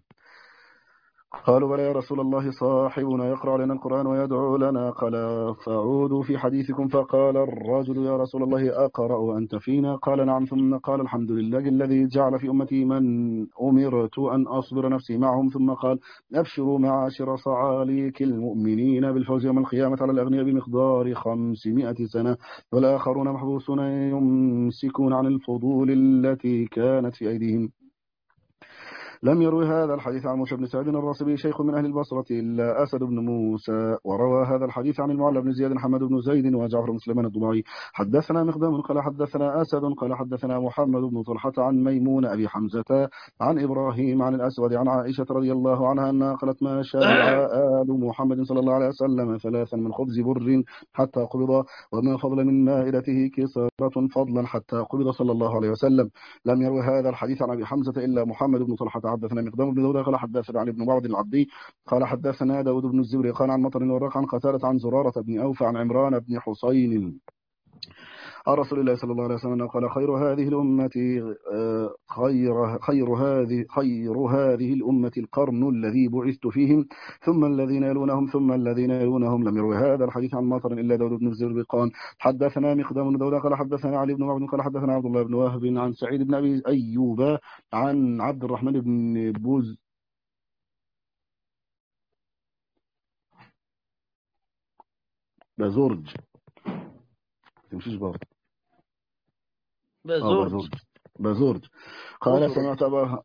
A: قالوا بلى يا رسول الله، صاحبنا يقرأ علينا القرآن ويدعو لنا. قال فعودوا في حديثكم. فقال الرجل يا رسول الله أقرأ وأنت فينا؟ قال نعم. ثم قال الحمد لله الذي جعل في أمتي من أمرت أن أصبر نفسي معهم. ثم قال أبشروا معاشر صعاليك المؤمنين بالفوز يوم القيامة على الأغنياء بمقدار 500 سنة، والآخرون محبوسون يمسكون عن الفضول التي كانت في أيديهم. لم يروي هذا الحديث عن موسى بن سعيد الراسبي شيخ من أهل البصرة إلا أسد بن موسى، وروى هذا الحديث عن المعلى بن زياد حمد بن زيد وجعفر بن سليمان الضبعي. حدثنا مقدام قال حدثنا أسد قال حدثنا محمد بن طلحة عن ميمون أبي حمزة عن إبراهيم عن الأسود عن عائشة رضي الله عنها أنها قالت ما شبع آل محمد صلى الله عليه وسلم ثلاثا من خبز بر حتى قبض، وما فضل من مائدته كسرة فضلا حتى قبض صلى الله عليه وسلم. لم يروي هذا الحديث عن أبي حمزة إلا محمد بن طلحة. حدثنا مقدام بن داود قال حدثنا علي بن بعض العبدي قال حدثنا داود بن الزبري قال عن مطر والراق عن قتادة عن زرارة بن أوفى عن عمران بن حسين عن رسول الله صلى الله عليه وسلم قال خير هذه الأمة خير هذه الأمة القرن الذي بعثت فيهم ثم الذين يلونهم ثم الذين يلونهم. لم يروي هذا الحديث عن مطر إلا داود بن الزبري قال حدثنا مقدام بن داود قال حدثنا علي بن معبد قال حدثنا عبد الله بن وهب عن سعيد بن أبي أيوب عن عبد الرحمن بن بزرج تمشيش بار
B: بزرج.
A: بزرج قال سمعت أبا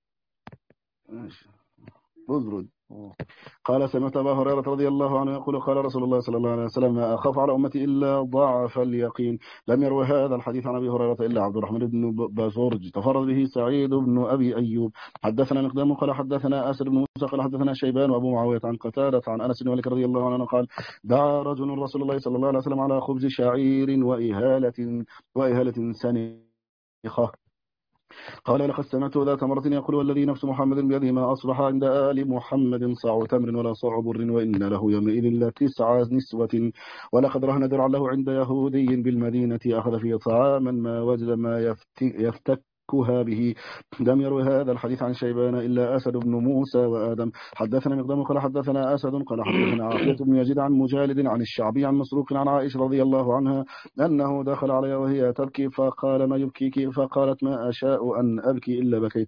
A: بزرج قال سمعت أبا هريرة رضي الله عنه يقول قال رسول الله صلى الله عليه وسلم ما أخاف على أمتي إلا ضعف اليقين. لم يروي هذا الحديث عن أبي هريرة إلا عبد الرحمن بن بازورج، تفرد به سعيد بن أبي أيوب. حدثنا مقدام قال حدثنا أسر بن موسى قال حدثنا شيبان وأبو معاوية عن قتادة عن أنس بن مالك رضي الله عنه قال دعا رجل رسول الله صلى الله عليه وسلم على خبز شعير وإهالة سنخة. قال لقد سمعت ذات مرة يقول والذي نفس محمد بيده ما أصبح عند آل محمد صاع تمر ولا صاع بر وإن له يومئذ لتسع نسوة، ولقد رهن درعا له عند يهودي بالمدينة أخذ فيه طعاما ما وجد ما يفتكها به. لم يروي هذا الحديث عن شيبان إلا أسد بن موسى وآدم. حدثنا مقدام قال حدثنا أسد قال حدثنا عافية بن يزيد عن مجالد عن الشعبي عن مسروق عن عائشة رضي الله عنها أنه دخل عليها وهي تبكي فقال ما يبكيك؟ فقالت ما أشاء أن أبكي إلا بكيت.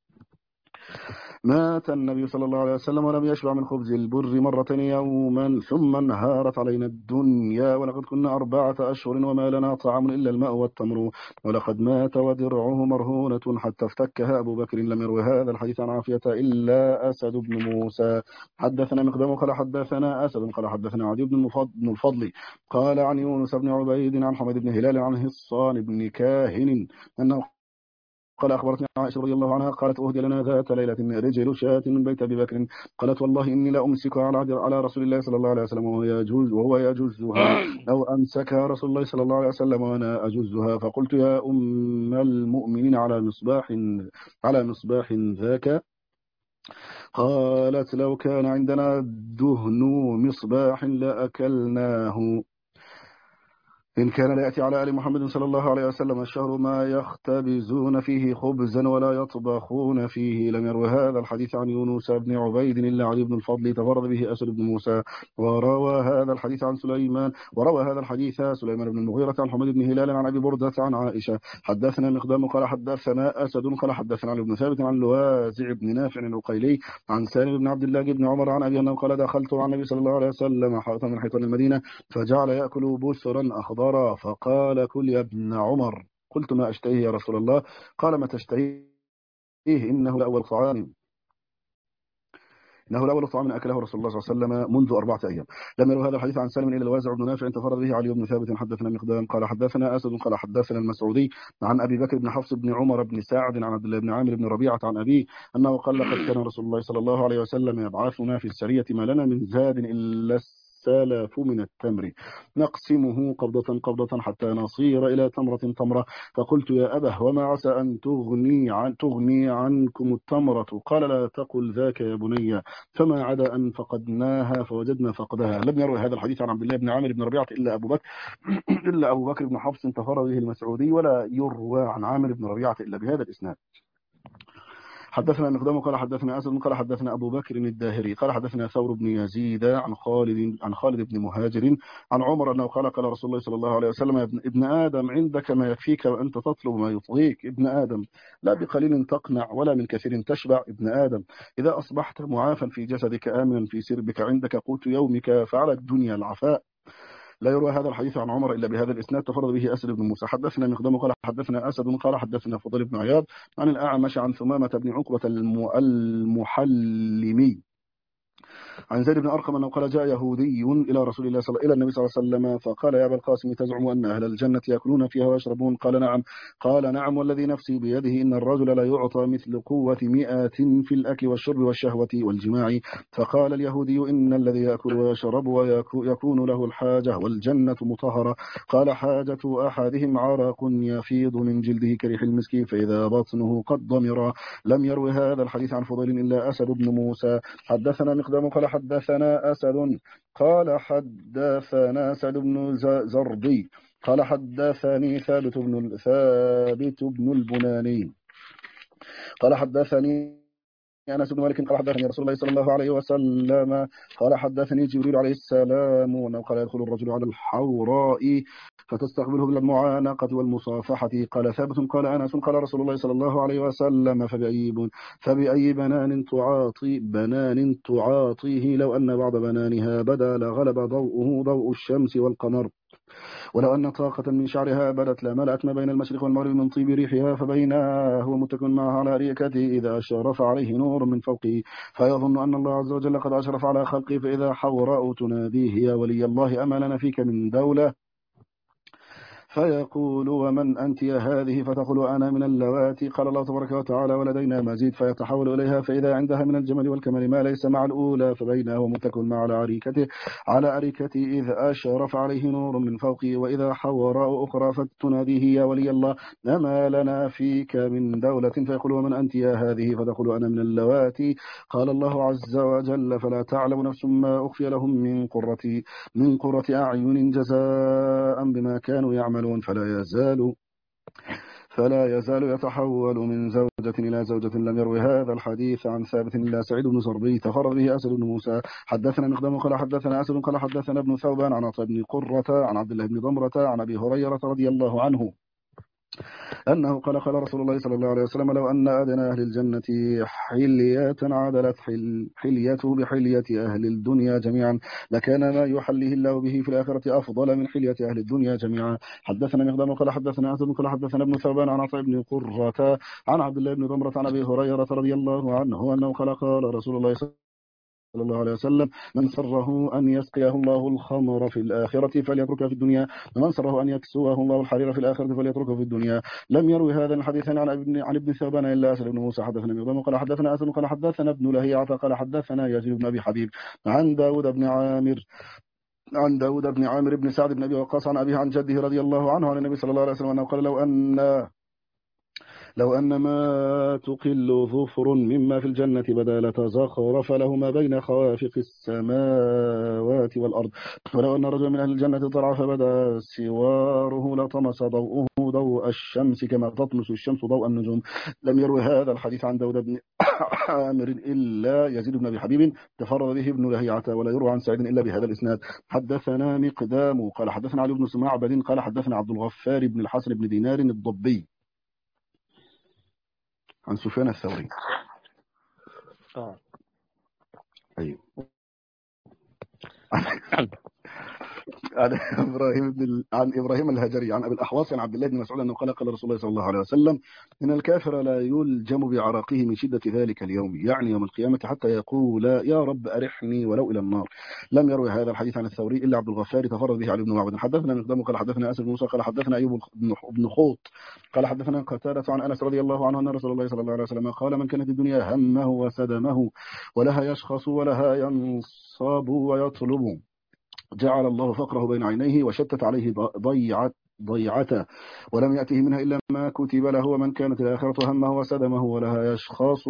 A: مات النبي صلى الله عليه وسلم ولم يشبع من خبز البر مرة يوما ثم انهارت علينا الدنيا ولقد كنا 4 أشهر وما لنا طعام إلا الماء والتمر ولقد مات ودرعه مرهونة حتى افتكها أبو بكر. لم يروي هذا الحديث عن عافية إلا أسد بن موسى. حدثنا مقدام قال حدثنا أسد قال حدثنا عدي بن الفضل قال عن يونس بن عبيد عن حميد بن هلال عن هصان بن كاهن أنه قال أخبرتني عائشة رضي الله عنها قالت أهدي لنا ذات ليلة رجل شاة من بيت أبي بكر. قالت والله إني لا أمسك على رسول الله صلى الله عليه وسلم وهو يجوزها، أو أمسكها رسول الله صلى الله عليه وسلم وأنا أجوزها. فقلت يا أم المؤمنين على مصباح ذاك قالت لو كان عندنا دهن مصباح لأكلناه. إن كان لا يأتي على آل محمد صلى الله عليه وسلم الشهر ما يختبزون فيه خبزا ولا يطبخون فيه. لم يروي هذا الحديث عن يونس بن عبيد إلا علي بن الفضل تفرد به أسد بن موسى. وروى هذا الحديث سليمان بن المغيرة عن حميد بن هلال عن أبي بردة عن عائشة. حدثنا مقدام قال حدثنا أسد قال حدثنا علي بن ثابت عن لوازع بن نافع العقيلي عن سالم بن عبد الله بن عمر عن أبي أنه قال دخلت على النبي صلى الله عليه وسلم حائطا من حيطان المدينة فجعل يأكل بسرا أخضرا فقال كل يا ابن عمر. قلت ما أشتهيه يا رسول الله؟ قال ما تشتهيه إنه لأول طعام أكله رسول الله صلى الله عليه وسلم منذ 4 أيام. لم يروا هذا الحديث عن سالم إلى الوازع بن نافع تفرد به علي بن ثابت. حدثنا مقدام قال حدثنا أسد قال حدثنا المسعودي عن أبي بكر بن حفص بن عمر بن سعد عن عبد الله بن عامر بن ربيعة عن أبيه أنه قال لقد كان رسول الله صلى الله عليه وسلم يبعثنا في السرية ما لنا من زاد إلا السلف من التمر نقسمه قبضة قبضة حتى نصير إلى تمرة تمرة. فقلت يا أبه وما عسى أن تغني عنكم التمرة؟ قال لا تقل ذاك يا بني فما عدا أن فقدناها فوجدنا فقدها. لم يروي هذا الحديث عن عبد الله بن عامر بن ربيعة إلا أبو بكر إلا أبو بكر بن حفص تفرد به المسعودي ولا يروى عن عامر بن ربيعة إلا بهذا الإسناد. حدثنا مقدام قال حدثنا أسد قال حدثنا أبو بكر الداهري قال حدثنا ثور بن يزيد عن خالد بن مهاجر عن عمر أنه قال رسول الله صلى الله عليه وسلم يا ابن آدم عندك ما يكفيك وأنت تطلب ما يطغيك. ابن آدم لا بقليل تقنع ولا من كثير تشبع. ابن آدم إذا أصبحت معافا في جسدك آمنا في سربك عندك قوت يومك فعلى الدنيا العفاء. لا يروى هذا الحديث عن عمر إلا بهذا الإسناد تفرد به أسد بن موسى. حدثنا مقدام قال حدثنا أسد قال حدثنا فضيل بن عياض عن الأعمش عن ثمامة بن عقبة المحلمي عن زيد بن أرقم أنه قال جاء يهودي إلى النبي صلى الله عليه وسلم فقال يا أبا القاسم تزعم أن أهل الجنة يأكلون فيها ويشربون؟ قال نعم والذي نفسي بيده إن الرجل لا يعطى مثل قوة 100 في الأكل والشرب والشهوة والجماع. فقال اليهودي إن الذي يأكل ويشرب ويكون له الحاجة والجنة مطهرة. قال حاجة أحدهم عرق يفيض من جلده كريح المسك فإذا بطنه قد ضمر. لم يروي هذا الحديث عن فضيل إلا أسد بن موسى. حدثنا مقدام قال حدثنا أسد قال حدثنا سعد بن زربي قال حدثني ثابت بن البناني قال حدثني أنس بن مالك قال حدثني رسول الله صلى الله عليه وسلم قال حدثني جبريل عليه السلام أنه قال يدخل الرجل على الحوراء فتستقبله بالمعانقة والمصافحة. قال ثابت قال أنس قال رسول الله صلى الله عليه وسلم فبأي بنان تعاطيه لو أن بعض بنانها بدا لغلب ضوءه ضوء الشمس والقمر ولو أن طاقة من شعرها بدت لملأت ما بين المشرق والمغرب من طيب ريحها فبينها هو متكئ معها على أريكته إذا أشرف عليه نور من فوقه فيظن أن الله عز وجل قد أشرف على خلقه فإذا حوراء تناديه يا ولي الله أما لنا فيك من دولة فيقول ومن أنت يا هذه فتقول أنا من اللواتي قال الله تبارك وتعالى ولدينا مزيد فيتحول إليها فإذا عندها من الجمل والكمل ما ليس مع الأولى فبينها ومتكئ مع على أريكته إذ أشرف عليه نور من فوقه وإذا حوراء أخرى فتناديه يا ولي الله أما لنا فيك من دولة فيقول ومن أنت يا هذه فتقول أنا من اللواتي قال الله عز وجل فلا تعلم نفس ما أخفي لهم من قرة أعين جزاء بما كانوا يعملون فلا يزال يتحول من زوجة إلى زوجة. لم يروي هذا الحديث عن ثابت إلا سعيد بن زربي تفرد به أسد بن موسى. حدثنا مقدام قال حدثنا أسد قال حدثنا ابن ثوبان عن عطاء بن قرة عن عبد الله بن ضمرة عن أبي هريرة رضي الله عنه أنه قال رسول الله صلى الله عليه وسلم لو أن أدنى أهل الجنة حلية عادلت حليته بحلية أهل الدنيا جميعا لكان ما يحليه الله به في الآخرة أفضل من حلية أهل الدنيا جميعا. حدثنا مقدام قال حدثنا أسد قال حدثنا ابن ثوبان عن عطاء بن قرة عن عبد الله بن ضمرة عن أبي هريرة رضي الله عنه أنه قال رسول الله صلى الله عليه وسلم من سره أن يسقيه الله الخمر في الآخرة فليتركه في الدنيا ومن سره أن يكسوه الله الحرير في الآخرة فليتركه في الدنيا. لم يروي هذا الحديث عن ابن ثوبان إلا أسد بن موسى. حدثنا مقدام قال حدثنا أسد قال حدثنا ابن لهيعة قال حدثنا يزيد بن أبي حبيب عن داود بن عامر بن سعد بن أبي وقاص عن أبيه عن جده رضي الله عنه عن النبي صلى الله عليه وسلم أنه قال لو أن ما تقل ظفر مما في الجنة بدا لتزخرف له ما بين خوافق السماوات والأرض، ولو أن رجلا من أهل الجنة طلع فبدا سواره لطمس ضوءه ضوء الشمس كما تطمس الشمس ضوء النجوم. لم يروي هذا الحديث عن داود بن عامر إلا يزيد بن أبي حبيب تفرد به ابن لهيعة، ولا يروى عن سعيد إلا بهذا الإسناد. حدثنا مقدام قال حدثنا علي بن معبد قال حدثنا عبد الغفار بن الحسن بن دينار الضبي عن سفيان الثوري. أيوه. عن ابراهيم الهجري عن ابي الاحواص عن عبد الله بن مسعود انه قال قال رسول الله صلى الله عليه وسلم ان الكافر لا يلجم بعراقه من شده ذلك اليوم، يعني يوم القيامه، حتى يقول يا رب ارحني ولو الى النار. لم يروي هذا الحديث عن الثوري الا عبد الغفار تفرد به علي بن معبد. حدثنا مقدام قال حدثنا اسد بن موسى قال حدثنا ايوب بن خوط قال حدثنا قتادة عن انس رضي الله عنه ان رسول الله صلى الله عليه وسلم قال من كانت الدنيا همه وسدمه ولها يشخص ولها ينصب ويطلب جعل الله فقره بين عينيه وشتت عليه ضيعته ولم يأته منها إلا ما كتب له، ومن كانت الآخرة همه وسدمه ولها يشخص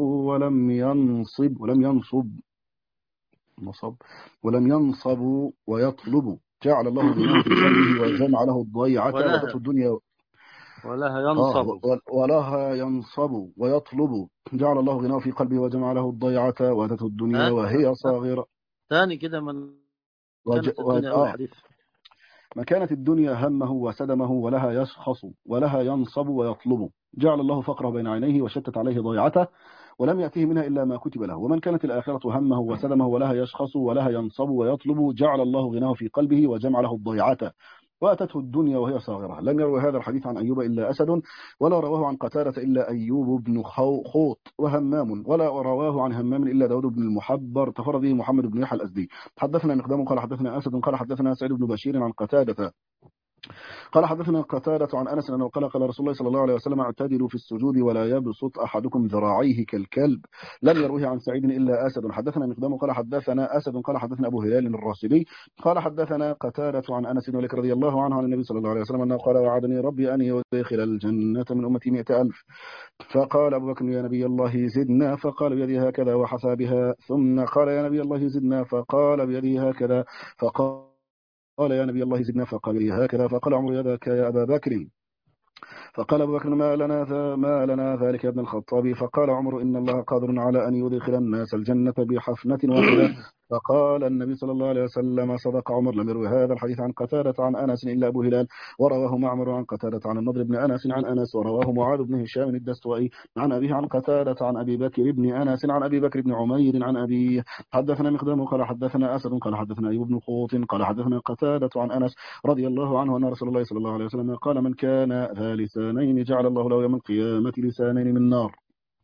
A: ولم ينصب ويطلب جعل الله غناه في قلبه وجمع له الضيعة وتته الدنيا ولها ينصب ويطلب جعل الله غناه في قلبه وجمع له الضيعة وتته الدنيا وهي صاغرة.
B: ثاني كده من كانت الدنيا أول حديث.
A: ما كانت الدنيا همه وسدمه ولها يشخص ولها ينصب ويطلب جعل الله فقره بين عينيه وشتت عليه ضيعته ولم يأته منها إلا ما كتب له، ومن كانت الآخرة همه وسدمه ولها يشخص ولها ينصب ويطلب جعل الله غناه في قلبه وجمع له الضيعة وأتته الدنيا وهي صاغرة. لم يروي هذا الحديث عن أيوب إلا أسد، ولا رواه عن قتادة إلا أيوب بن خوط وهمام، ولا رواه عن همام إلا داود بن المحبر تفرد به محمد بن يحيى الأزدي. حدثنا مقدام قال حدثنا أسد قال حدثنا سعيد بن بشير عن قتادة قال حدثنا قتادة عن أنس أنه قال قال رسول الله صلى الله عليه وسلم اعتدلوا في السجود ولا يبسط أحدكم ذراعيه كالكلب. لم يروه عن سعيد إلا أسد. حدثنا مقدام قال حدثنا أسد قال حدثنا أبو هلال الراشدي قال حدثنا قتادة عن أنس بن مالك رضي الله عنه عن النبي صلى الله عليه وسلم أنه قال وعدني ربي أن يدخل الجنة من أمتي 100,000. فقال أبو بكر يا نبي الله زدنا، فقال بيده هكذا وحثى بها، ثم قال يا نبي الله زدنا، فقال بيده هكذا، قال يا نبي الله زدنا، فقال لي هكذا، فقال عمر يدك يا أبا بكر، فقال أبو بكر ما لنا ذلك يا ابن الخطاب، فقال عمر إن الله قادر على أن يدخل الناس الجنة بحفنة واحدة. فقال النبي صلى الله عليه وسلم صدق عمر. لم يروي هذا الحديث عن قتادة عن أنس إلا أبو هلال، ورواه معمر عن قتادة عن النضر بن أنس عن أنس، ورواه معاذ بن هشام الدستوائي عن أبيه عن قتادة عن أبي بكر بن أنس عن أبي بكر بن عمير عن أبيه. حدثنا مقدام قال حدثنا أسد قال حدثنا أيوب بن خوط قال حدثنا قتادة عن أنس رضي الله عنه أن رسول الله صلى الله عليه وسلم قال من كان ذا لسانين جعل الله له يوم القيامة لسانين من نار.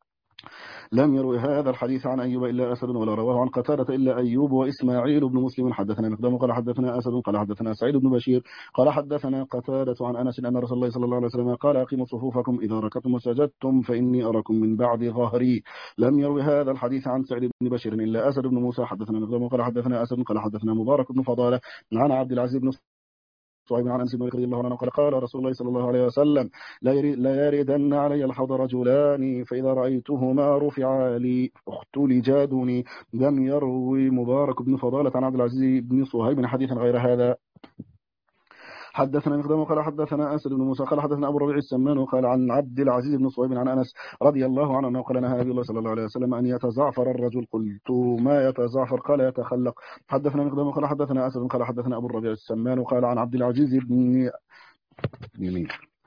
A: لم يروي هذا الحديث عن أيوب إلا أسد، ولا رواه عن قتادة إلا أيوب وإسماعيل بن مسلم. حدثنا مقدام قال حدثنا أسد قال حدثنا سعيد بن بشير قال حدثنا قتادة عن أنس أن رسول الله صلى الله عليه وسلم قال أقيموا صفوفكم إذا ركعتم وسجدتم فإني أراكم من بعد ظهري. لم يروي هذا الحديث عن سعيد بن بشير إلا أسد بن موسى. حدثنا مقدام قال حدثنا أسد قال حدثنا مبارك بن فضالة عن عبد العزيز بن صهيب عن انس بن مالك رضي الله عنه قال قال رسول الله صلى الله عليه وسلم لا يردن علي الحوض رجلان فإذا رأيتهما رفعا لي اختلجا دوني. لم يروي مبارك بن فضالة عن عبد العزيز بن صهيب حديثا غير هذا. حدثنا مقدام قال حدثنا أسد بن موسى قال حدثنا أبو الربيع السمان قال عن عبد العزيز بن صهيب عن أنس رضي الله عنه أنه قال نهى نبي الله صلى الله عليه وسلم أن يتزعفر الرجل. قلت ما يتزعفر؟ قال يتخلق. حدثنا مقدام قال حدثنا أسد قال حدثنا أبو الربيع السمان قال عن عبد العزيز بن يمين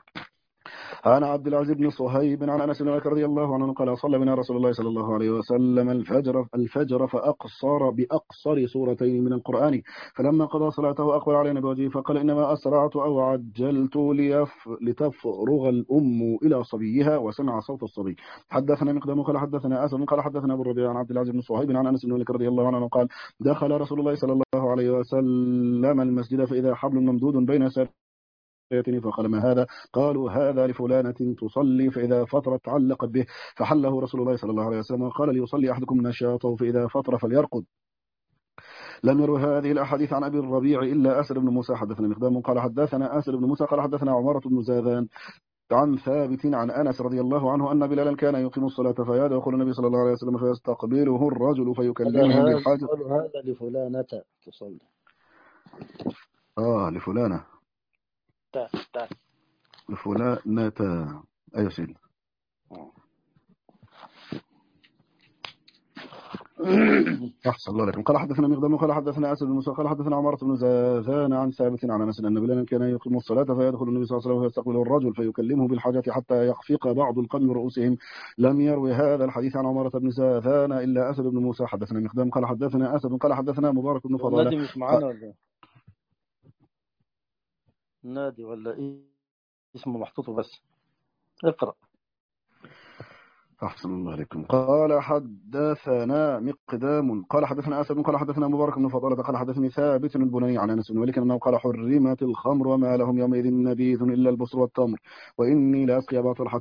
A: عن عبد العزيز بن صهيب عن أنس بن مالك رضي الله عنه قال صلى بنا رسول الله صلى الله عليه وسلم الفجر فأقصر بأقصر سورتين من القرآن، فلما قضى صلاته أقبل علينا بوجهه فقال إنما أسرعت أو عجلت لتفرغ الأم إلى صبيها وسمع صوت الصبي. حدثنا مقدام قال حدثنا أسد قال حدثنا أبو الربيع عن عبد العزيز بن صهيب عن أنس بن مالك رضي الله عنه قال دخل رسول الله صلى الله عليه وسلم المسجد فإذا حبل ممدود بين فقال ما هذا؟ قالوا هذا لفلانة تصلي فإذا فطرت علقت به، فحله رسول الله صلى الله عليه وسلم وقال ليصلي أحدكم نشاطه فإذا فطر فليرقد. لم يروي هذه الأحاديث عن أبي الربيع إلا أسد بن موسى. حدثنا مقدام قال حدثنا أسد بن موسى قال حدثنا عمارة بن زاذان عن ثابت عن أنس رضي الله عنه أن بلالا كان يقيم الصلاة فيدخل النبي صلى الله عليه وسلم فيستقبله الرجل فيكلمه
B: هذا
A: بالحاجة.
B: قالوا هذا لفلانة تصلي.
A: لفلانة.
B: تا تا.
A: لفلانة. أيوة سيدي. أحسن الله لكم. قال حدثنا مقدام قال حدثنا أسد بن موسى قال حدثنا عمارة بن زاذان عن ثابت عن أنس أن بلالا كان يقيم الصلاة فيدخل النبي صلى الله عليه وسلم فيستقبل الرجل فيكلمه بالحاجة حتى يخفق بعض القوم من رؤوسهم. لم يروي هذا الحديث عن عمارة بن زاذان إلا أسد بن موسى. حدثنا مقدام قال حدثنا أسد قال حدثنا مبارك بن فضالة.
B: والنادي مش معانا ولا النادي ولا إيه اسمه محطوط بس. اقرأ.
A: أحسن الله عليكم. قال حدثنا مقدام قال حدثنا أسد قال حدثنا مبارك بن فضالة قال حدثني ثابت البناني عن أنس بن مالك أنه قال حرمت الخمر وما لهم يومئذ نبيذ إلا البصر والتمر وإني لأسقي أبا طلحة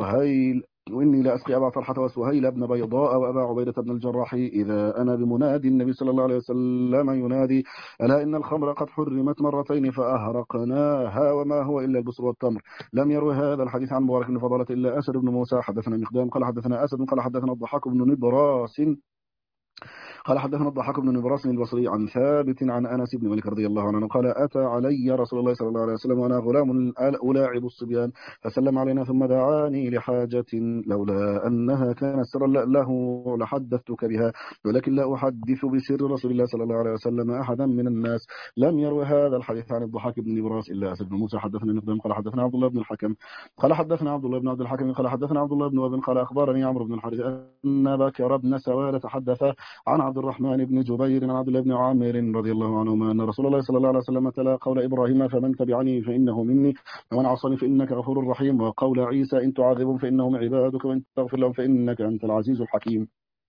A: وسهيل بن بيضاء وأبا عبيدة بن الجراح إذا أنا بمنادي النبي صلى الله عليه وسلم ينادي ألا إن الخمر قد حرمت مرتين فأهرقناها وما هو إلا البصر والتمر. لم يروي هذا الحديث عن مبارك بن فضالة إلا أسد بن موسى. حدثنا مقدام قال حدثنا أسد قال حدثنا الضحاك بن نبراس قال حدثنا الضحاك بن نبراس البصري عن ثابت عن أنس بن مالك رضي الله عنه قال أتى علي رسول الله صلى الله عليه وسلم وأنا غلام ألاعب الصبيان فسلم علينا ثم دعاني لحاجة لولا أنها كانت سرا له لحدثتك بها ولكن لا أحدث بسر رسول الله صلى الله عليه وسلم أحدا من الناس. لم يروي هذا الحديث عن الضحاك بن نبراس إلا أسد بن موسى. حدثنا مقدام قال حدثنا عبد الله بن الحكم قال حدثنا عبد الله بن عبد الحكم قال حدثنا عبد الله بن وهب قال أخبرني عمرو بن الحارث أن بكر بن سوالة حدث عن عبد الرحمن بن جبير عن عبد الله بن عامر رضي الله عنهما أن رسول الله صلى الله عليه وسلم تلا قول إبراهيم فمن تبعني فإنه مني ومن عصاني فإنك غفور رحيم وقول عيسى إن تعذبهم فإنهم عبادك وإن تغفر لهم فإنك أنت العزيز الحكيم.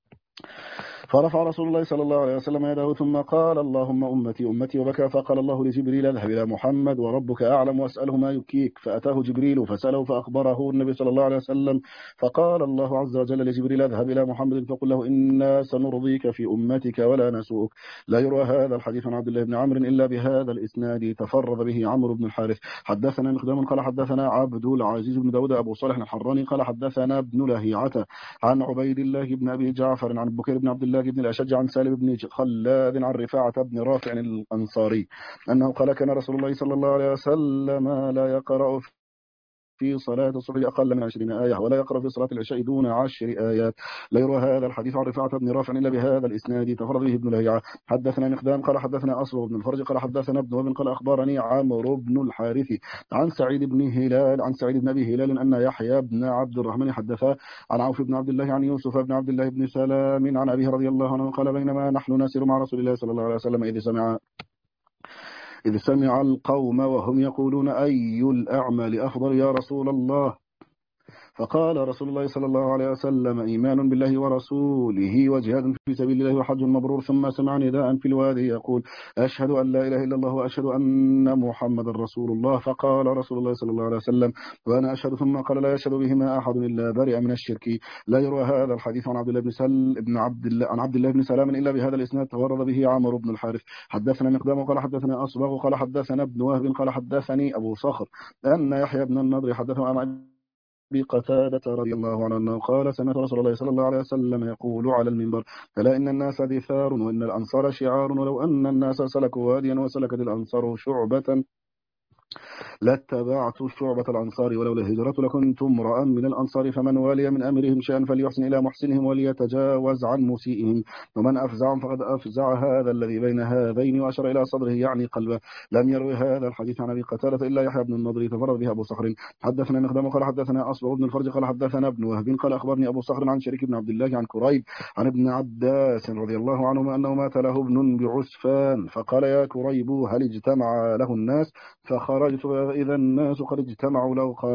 A: فرفع رسول الله صلى الله عليه وسلم يده ثم قال اللهم أمتي أمتي وبكى فقال الله لجبريل اذهب إلى محمد وربك أعلم واسأله ما يبكيك فأتاه جبريل فسأله فأخبره النبي صلى الله عليه وسلم فقال الله عز وجل لجبريل اذهب إلى محمد فقل له إنا سنرضيك في أمتك ولا نسوءك. لا يروى هذا الحديث عن عبد الله بن عمرو إلا بهذا الإسناد تفرد به عمرو بن الحارث. حدثنا مقدام قال حدثنا عبد العزيز بن داود أبو صالح الحراني قال حدثنا ابن لهيعة عن عبيد الله بن أبي جعفر عن بكير بن عبد الله بن الأشج عن سالم بن خلاد عن رفاعة بن رافع الأنصاري أنه قال كان رسول الله صلى الله عليه وسلم لا يقرأ في صلاة الصبح أقل من 20 آية ولا يقرأ في صلاة العشاء دون 10 آيات. لا يروى هذا الحديث عن رفاعة بن رافع إلا بهذا الإسناد تفرد به ابن لهيعة. حدثنا مقدام قال حدثنا أصبغ بن الفرج قال حدثنا ابن وهب قال أخبرني عمرو بن الحارث عن سعيد بن أبي هلال أن يحيى بن عبد الرحمن حدثا عن عوف بن عبد الله عن يوسف بن عبد الله بن سلام عن أبيه رضي الله عنه قال بينما نحن نسير مع رسول الله صلى الله عليه وسلم إذ سمع القوم وهم يقولون أي الأعمال أفضل يا رسول الله فقال رسول الله صلى الله عليه وسلم إيمان بالله ورسوله وجهاد في سبيل الله وحج مبرور. ثم سمع نداء في الوادي يقول أشهد أن لا إله إلا الله وأشهد أن محمد رسول الله فقال رسول الله صلى الله عليه وسلم وأنا أشهد ثم قال لا يشهد بهما أحد إلا برئ من الشرك. لا يروى هذا الحديث عن عبد الله بن سلام إلا بهذا الإسناد تورد به عمرو بن الحارث. حدثنا مقدام قال حدثنا أصبغ قال حدثنا ابن وهب قال حدثني أبو صخر أن يحيى بن النضر حدثه عن بقتادة رضي الله عنه أنه قال سمعت رسول الله صلى الله عليه وسلم يقول على المنبر ألا إن الناس دثار وإن الأنصار شعار ولو أن الناس سلكوا واديا وسلكت الأنصار شعبة لاتبعت شعبة الأنصار ولولا الهجرة لكنت امرأ من الأنصار فمن والي من أمرهم شيئا فليحسن إلى محسنهم وليتجاوز عن مسيئهم ومن أفزعهم فقد أفزع هذا الذي بين هذين وأشار إلى صدره يعني قلبه. لم يروي هذا الحديث عن أبي قتادة إلا يحيى بن النضر تفرد به أبو صخر. حدثنا مقدام قال حدثنا أصبغ بن الفرج قال حدثنا ابن وهب قال أخبرني أبو صخر عن شريك بن عبد الله عن كريب عن ابن عباس رضي الله عنهما أنه مات له ابن بعسفان فقال يا كريب هل اجتمع له الناس فخرجت إذا الناس قد اجتمعوا له قال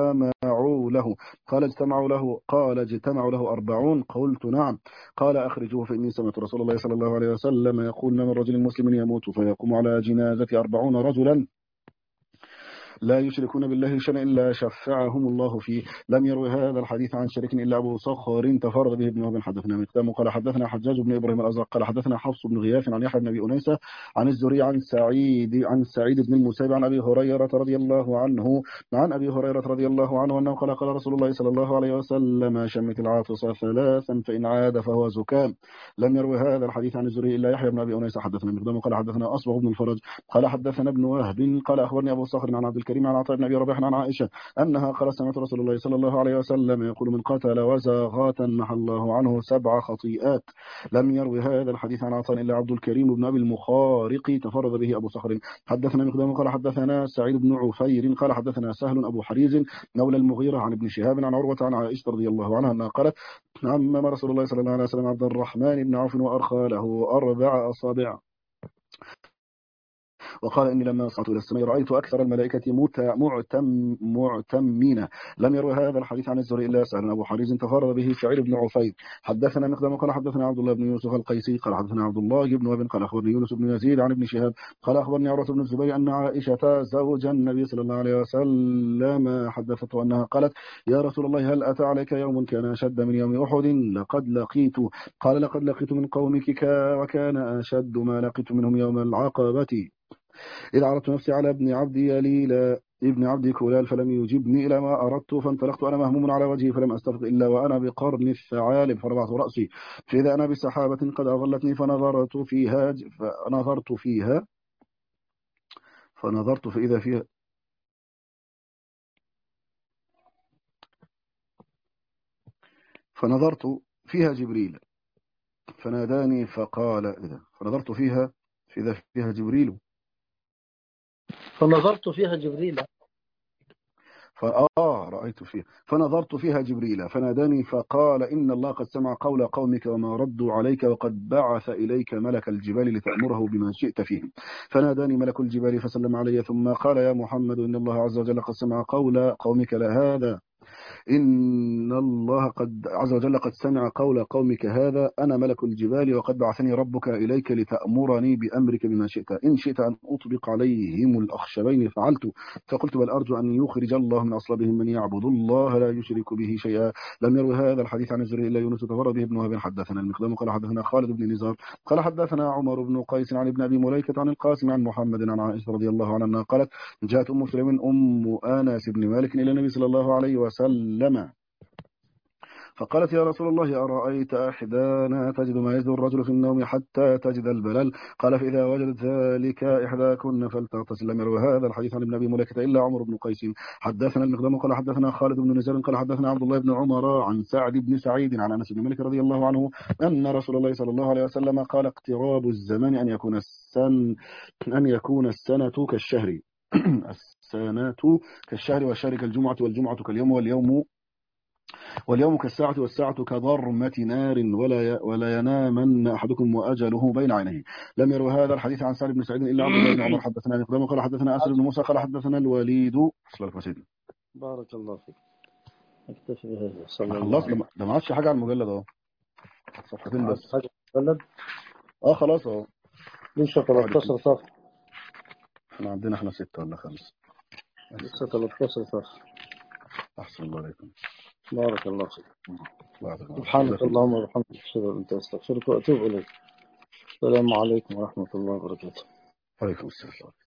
A: اجتمعوا له 40 قلت نعم قال أخرجوه فإني سمعت رسول الله صلى الله عليه وسلم يقول من رجل مسلم يموت فيقوم على جنازة 40 رجلا لا يشركون بالله شيئا إلا شفعهم الله فيه. لم يروي هذا الحديث عن شريك إلا أبو صخر تفرد به ابن وهب. حدثنا مقدام قال حدثنا حجاج بن إبراهيم الأزرق قال حدثنا حفص بن غياث عن يحيى بن أبي أنيسة عن الزهري عن سعيد بن المسيب عن أبي هريرة رضي الله عنه أنه قال رسول الله صلى الله عليه وسلم: شمت العاطس ثلاثا فإن عاد فهو زكام. لم يروي هذا الحديث عن الزهري إلا يحيى بن أبي أنيسة. حدثنا مقدام قال حدثنا أصبغ بن الفرج قال حدثنا ابن وهب قال أخبرني أبو صخر عن عبد الكريم عن عطاء بن أبي رباح عن عائشة أنها قال: سمعت رسول الله صلى الله عليه وسلم يقول: من قتل وزاغات محى الله عنه 7 خطيئات. لم يروي هذا الحديث عن عطاء إلا عبد الكريم بن أبي المخارق تفرد به أبو صخر. حدثنا مقدام قال حدثنا سعيد بن عفير قال حدثنا سهل أبو حريز مولى المغيرة عن ابن شهاب عن عروة عن عائشة رضي الله عنها أنها قالت: عمم رسول الله صلى الله عليه وسلم عبد الرحمن بن عوف وأرخى له 4 أصابع، وقال: إني لما صعدت إلى السماء رأيت أكثر الملائكة معتمين. لم يروي هذا الحديث عن الزهري إلا سهل أبو حريز تفرد به سعيد بن عفير. حدثنا مقدام قال حدثنا عبد الله بن يوسف القيسي قال حدثنا عبد الله بن وهب قال أخبرني يونس بن يزيد عن ابن شهاب قال أخبرني عروة بن الزبير أن عائشة زوج النبي صلى الله عليه وسلم حدثته أنها قالت: يا رسول الله، هل أتى عليك يوم كان أشد من يوم أحد؟ لقد لقيت. قال: لقد لقيت من قومك وكان أشد ما لقيت منهم يوم العقبة، إذ عرضت نفسي على ابن عبد يليل ابن عبد كلال فلم يجبني إلى ما أردت، فانطلقت أنا مهموم على وجهي فلم أستفق إلا وأنا بقرن الثعالب، فرفعت رأسي فإذا أنا بسحابة قد أظلتني فنظرت فإذا فيها فنظرت فيها جبريل فناداني فقال: فنظرت فيها فإذا فيها جبريل
B: فنظرت فيها جبريل
A: رأيت فيها فنظرت فيها جبريل فناداني فقال: إن الله قد سمع قول قومك وما ردوا عليك، وقد بعث إليك ملك الجبال لتأمره بما شئت فيهم. فناداني ملك الجبال فسلم علي ثم قال: يا محمد، إن الله عز وجل قد سمع قول قومك هذا. إن الله عز وجل قد سمع قول قومك هذا. أنا ملك الجبال وقد بعثني ربك إليك لتأمرني بأمرك بما شئت. إن شئت أن أطبق عليهم الأخشبين فعلت. فقلت: بل أرجو أن يخرج الله من أصلابهم من يعبد الله لا يشرك به شيئا. لم يروي هذا الحديث عن الزهري إلا يونس تفرد به ابن وهب. حدثنا المقدام قال حدثنا خالد بن نزار قال حدثنا عمر بن قيس عن ابن أبي مليكة عن القاسم عن محمد عن عائشة رضي الله عنها قالت: جاءت أم سليم أم أنس بن مالك إلى النبي صلى الله عليه وسلم فقالت: يا رسول الله، أرأيت إحدانا تجد ما يجد الرجل في النوم حتى تجد البلل؟ قال: فإذا وجدت ذلك إحداكن فلتغتسل. لم يروي هذا الحديث عن ابن أبي مليكة إلا عمر بن قيس. حدثنا المقدام قال حدثنا خالد بن نزار قال حدثنا عبد الله بن عمر عن سعد بن سعيد عن أنس بن مالك رضي الله عنه أن رسول الله صلى الله عليه وسلم قال: اقتراب الزمان أن يكون السنة كالشهر السنة كالشهر والشهر كالجمعة والجمعة كاليوم واليوم كالساعة والساعة كضرمة نار ولا ينامن أحدكم وأجله بين عينيه. لم يروي هذا الحديث عن سعد بن سعيد إلا عبد الله بن عمر. حدثنا مقدام قال حدثنا أسد بن موسى قال حدثنا الوليد.
B: بارك الله فيك. اكتفي بهذا. صلى الله
A: خلاص،
B: عليه وسلم.
A: ده ما عادش حاجة على المجلد اهو، صفحتين بس.
B: حاجة بلد
A: خلاص اهو.
B: لسه 13 صفحة.
A: احنا عندنا 6 ولا 5.
B: لسه 13 صفحة.
A: أحسن الله عليكم.
B: بارك الله فيك.
A: سبحانك
B: اللهم وبحمدك أشهد أن لا إله إلا أنت أستغفرك وأتوب إليك. السلام عليكم ورحمة الله وبركاته.
A: عليكم السلام.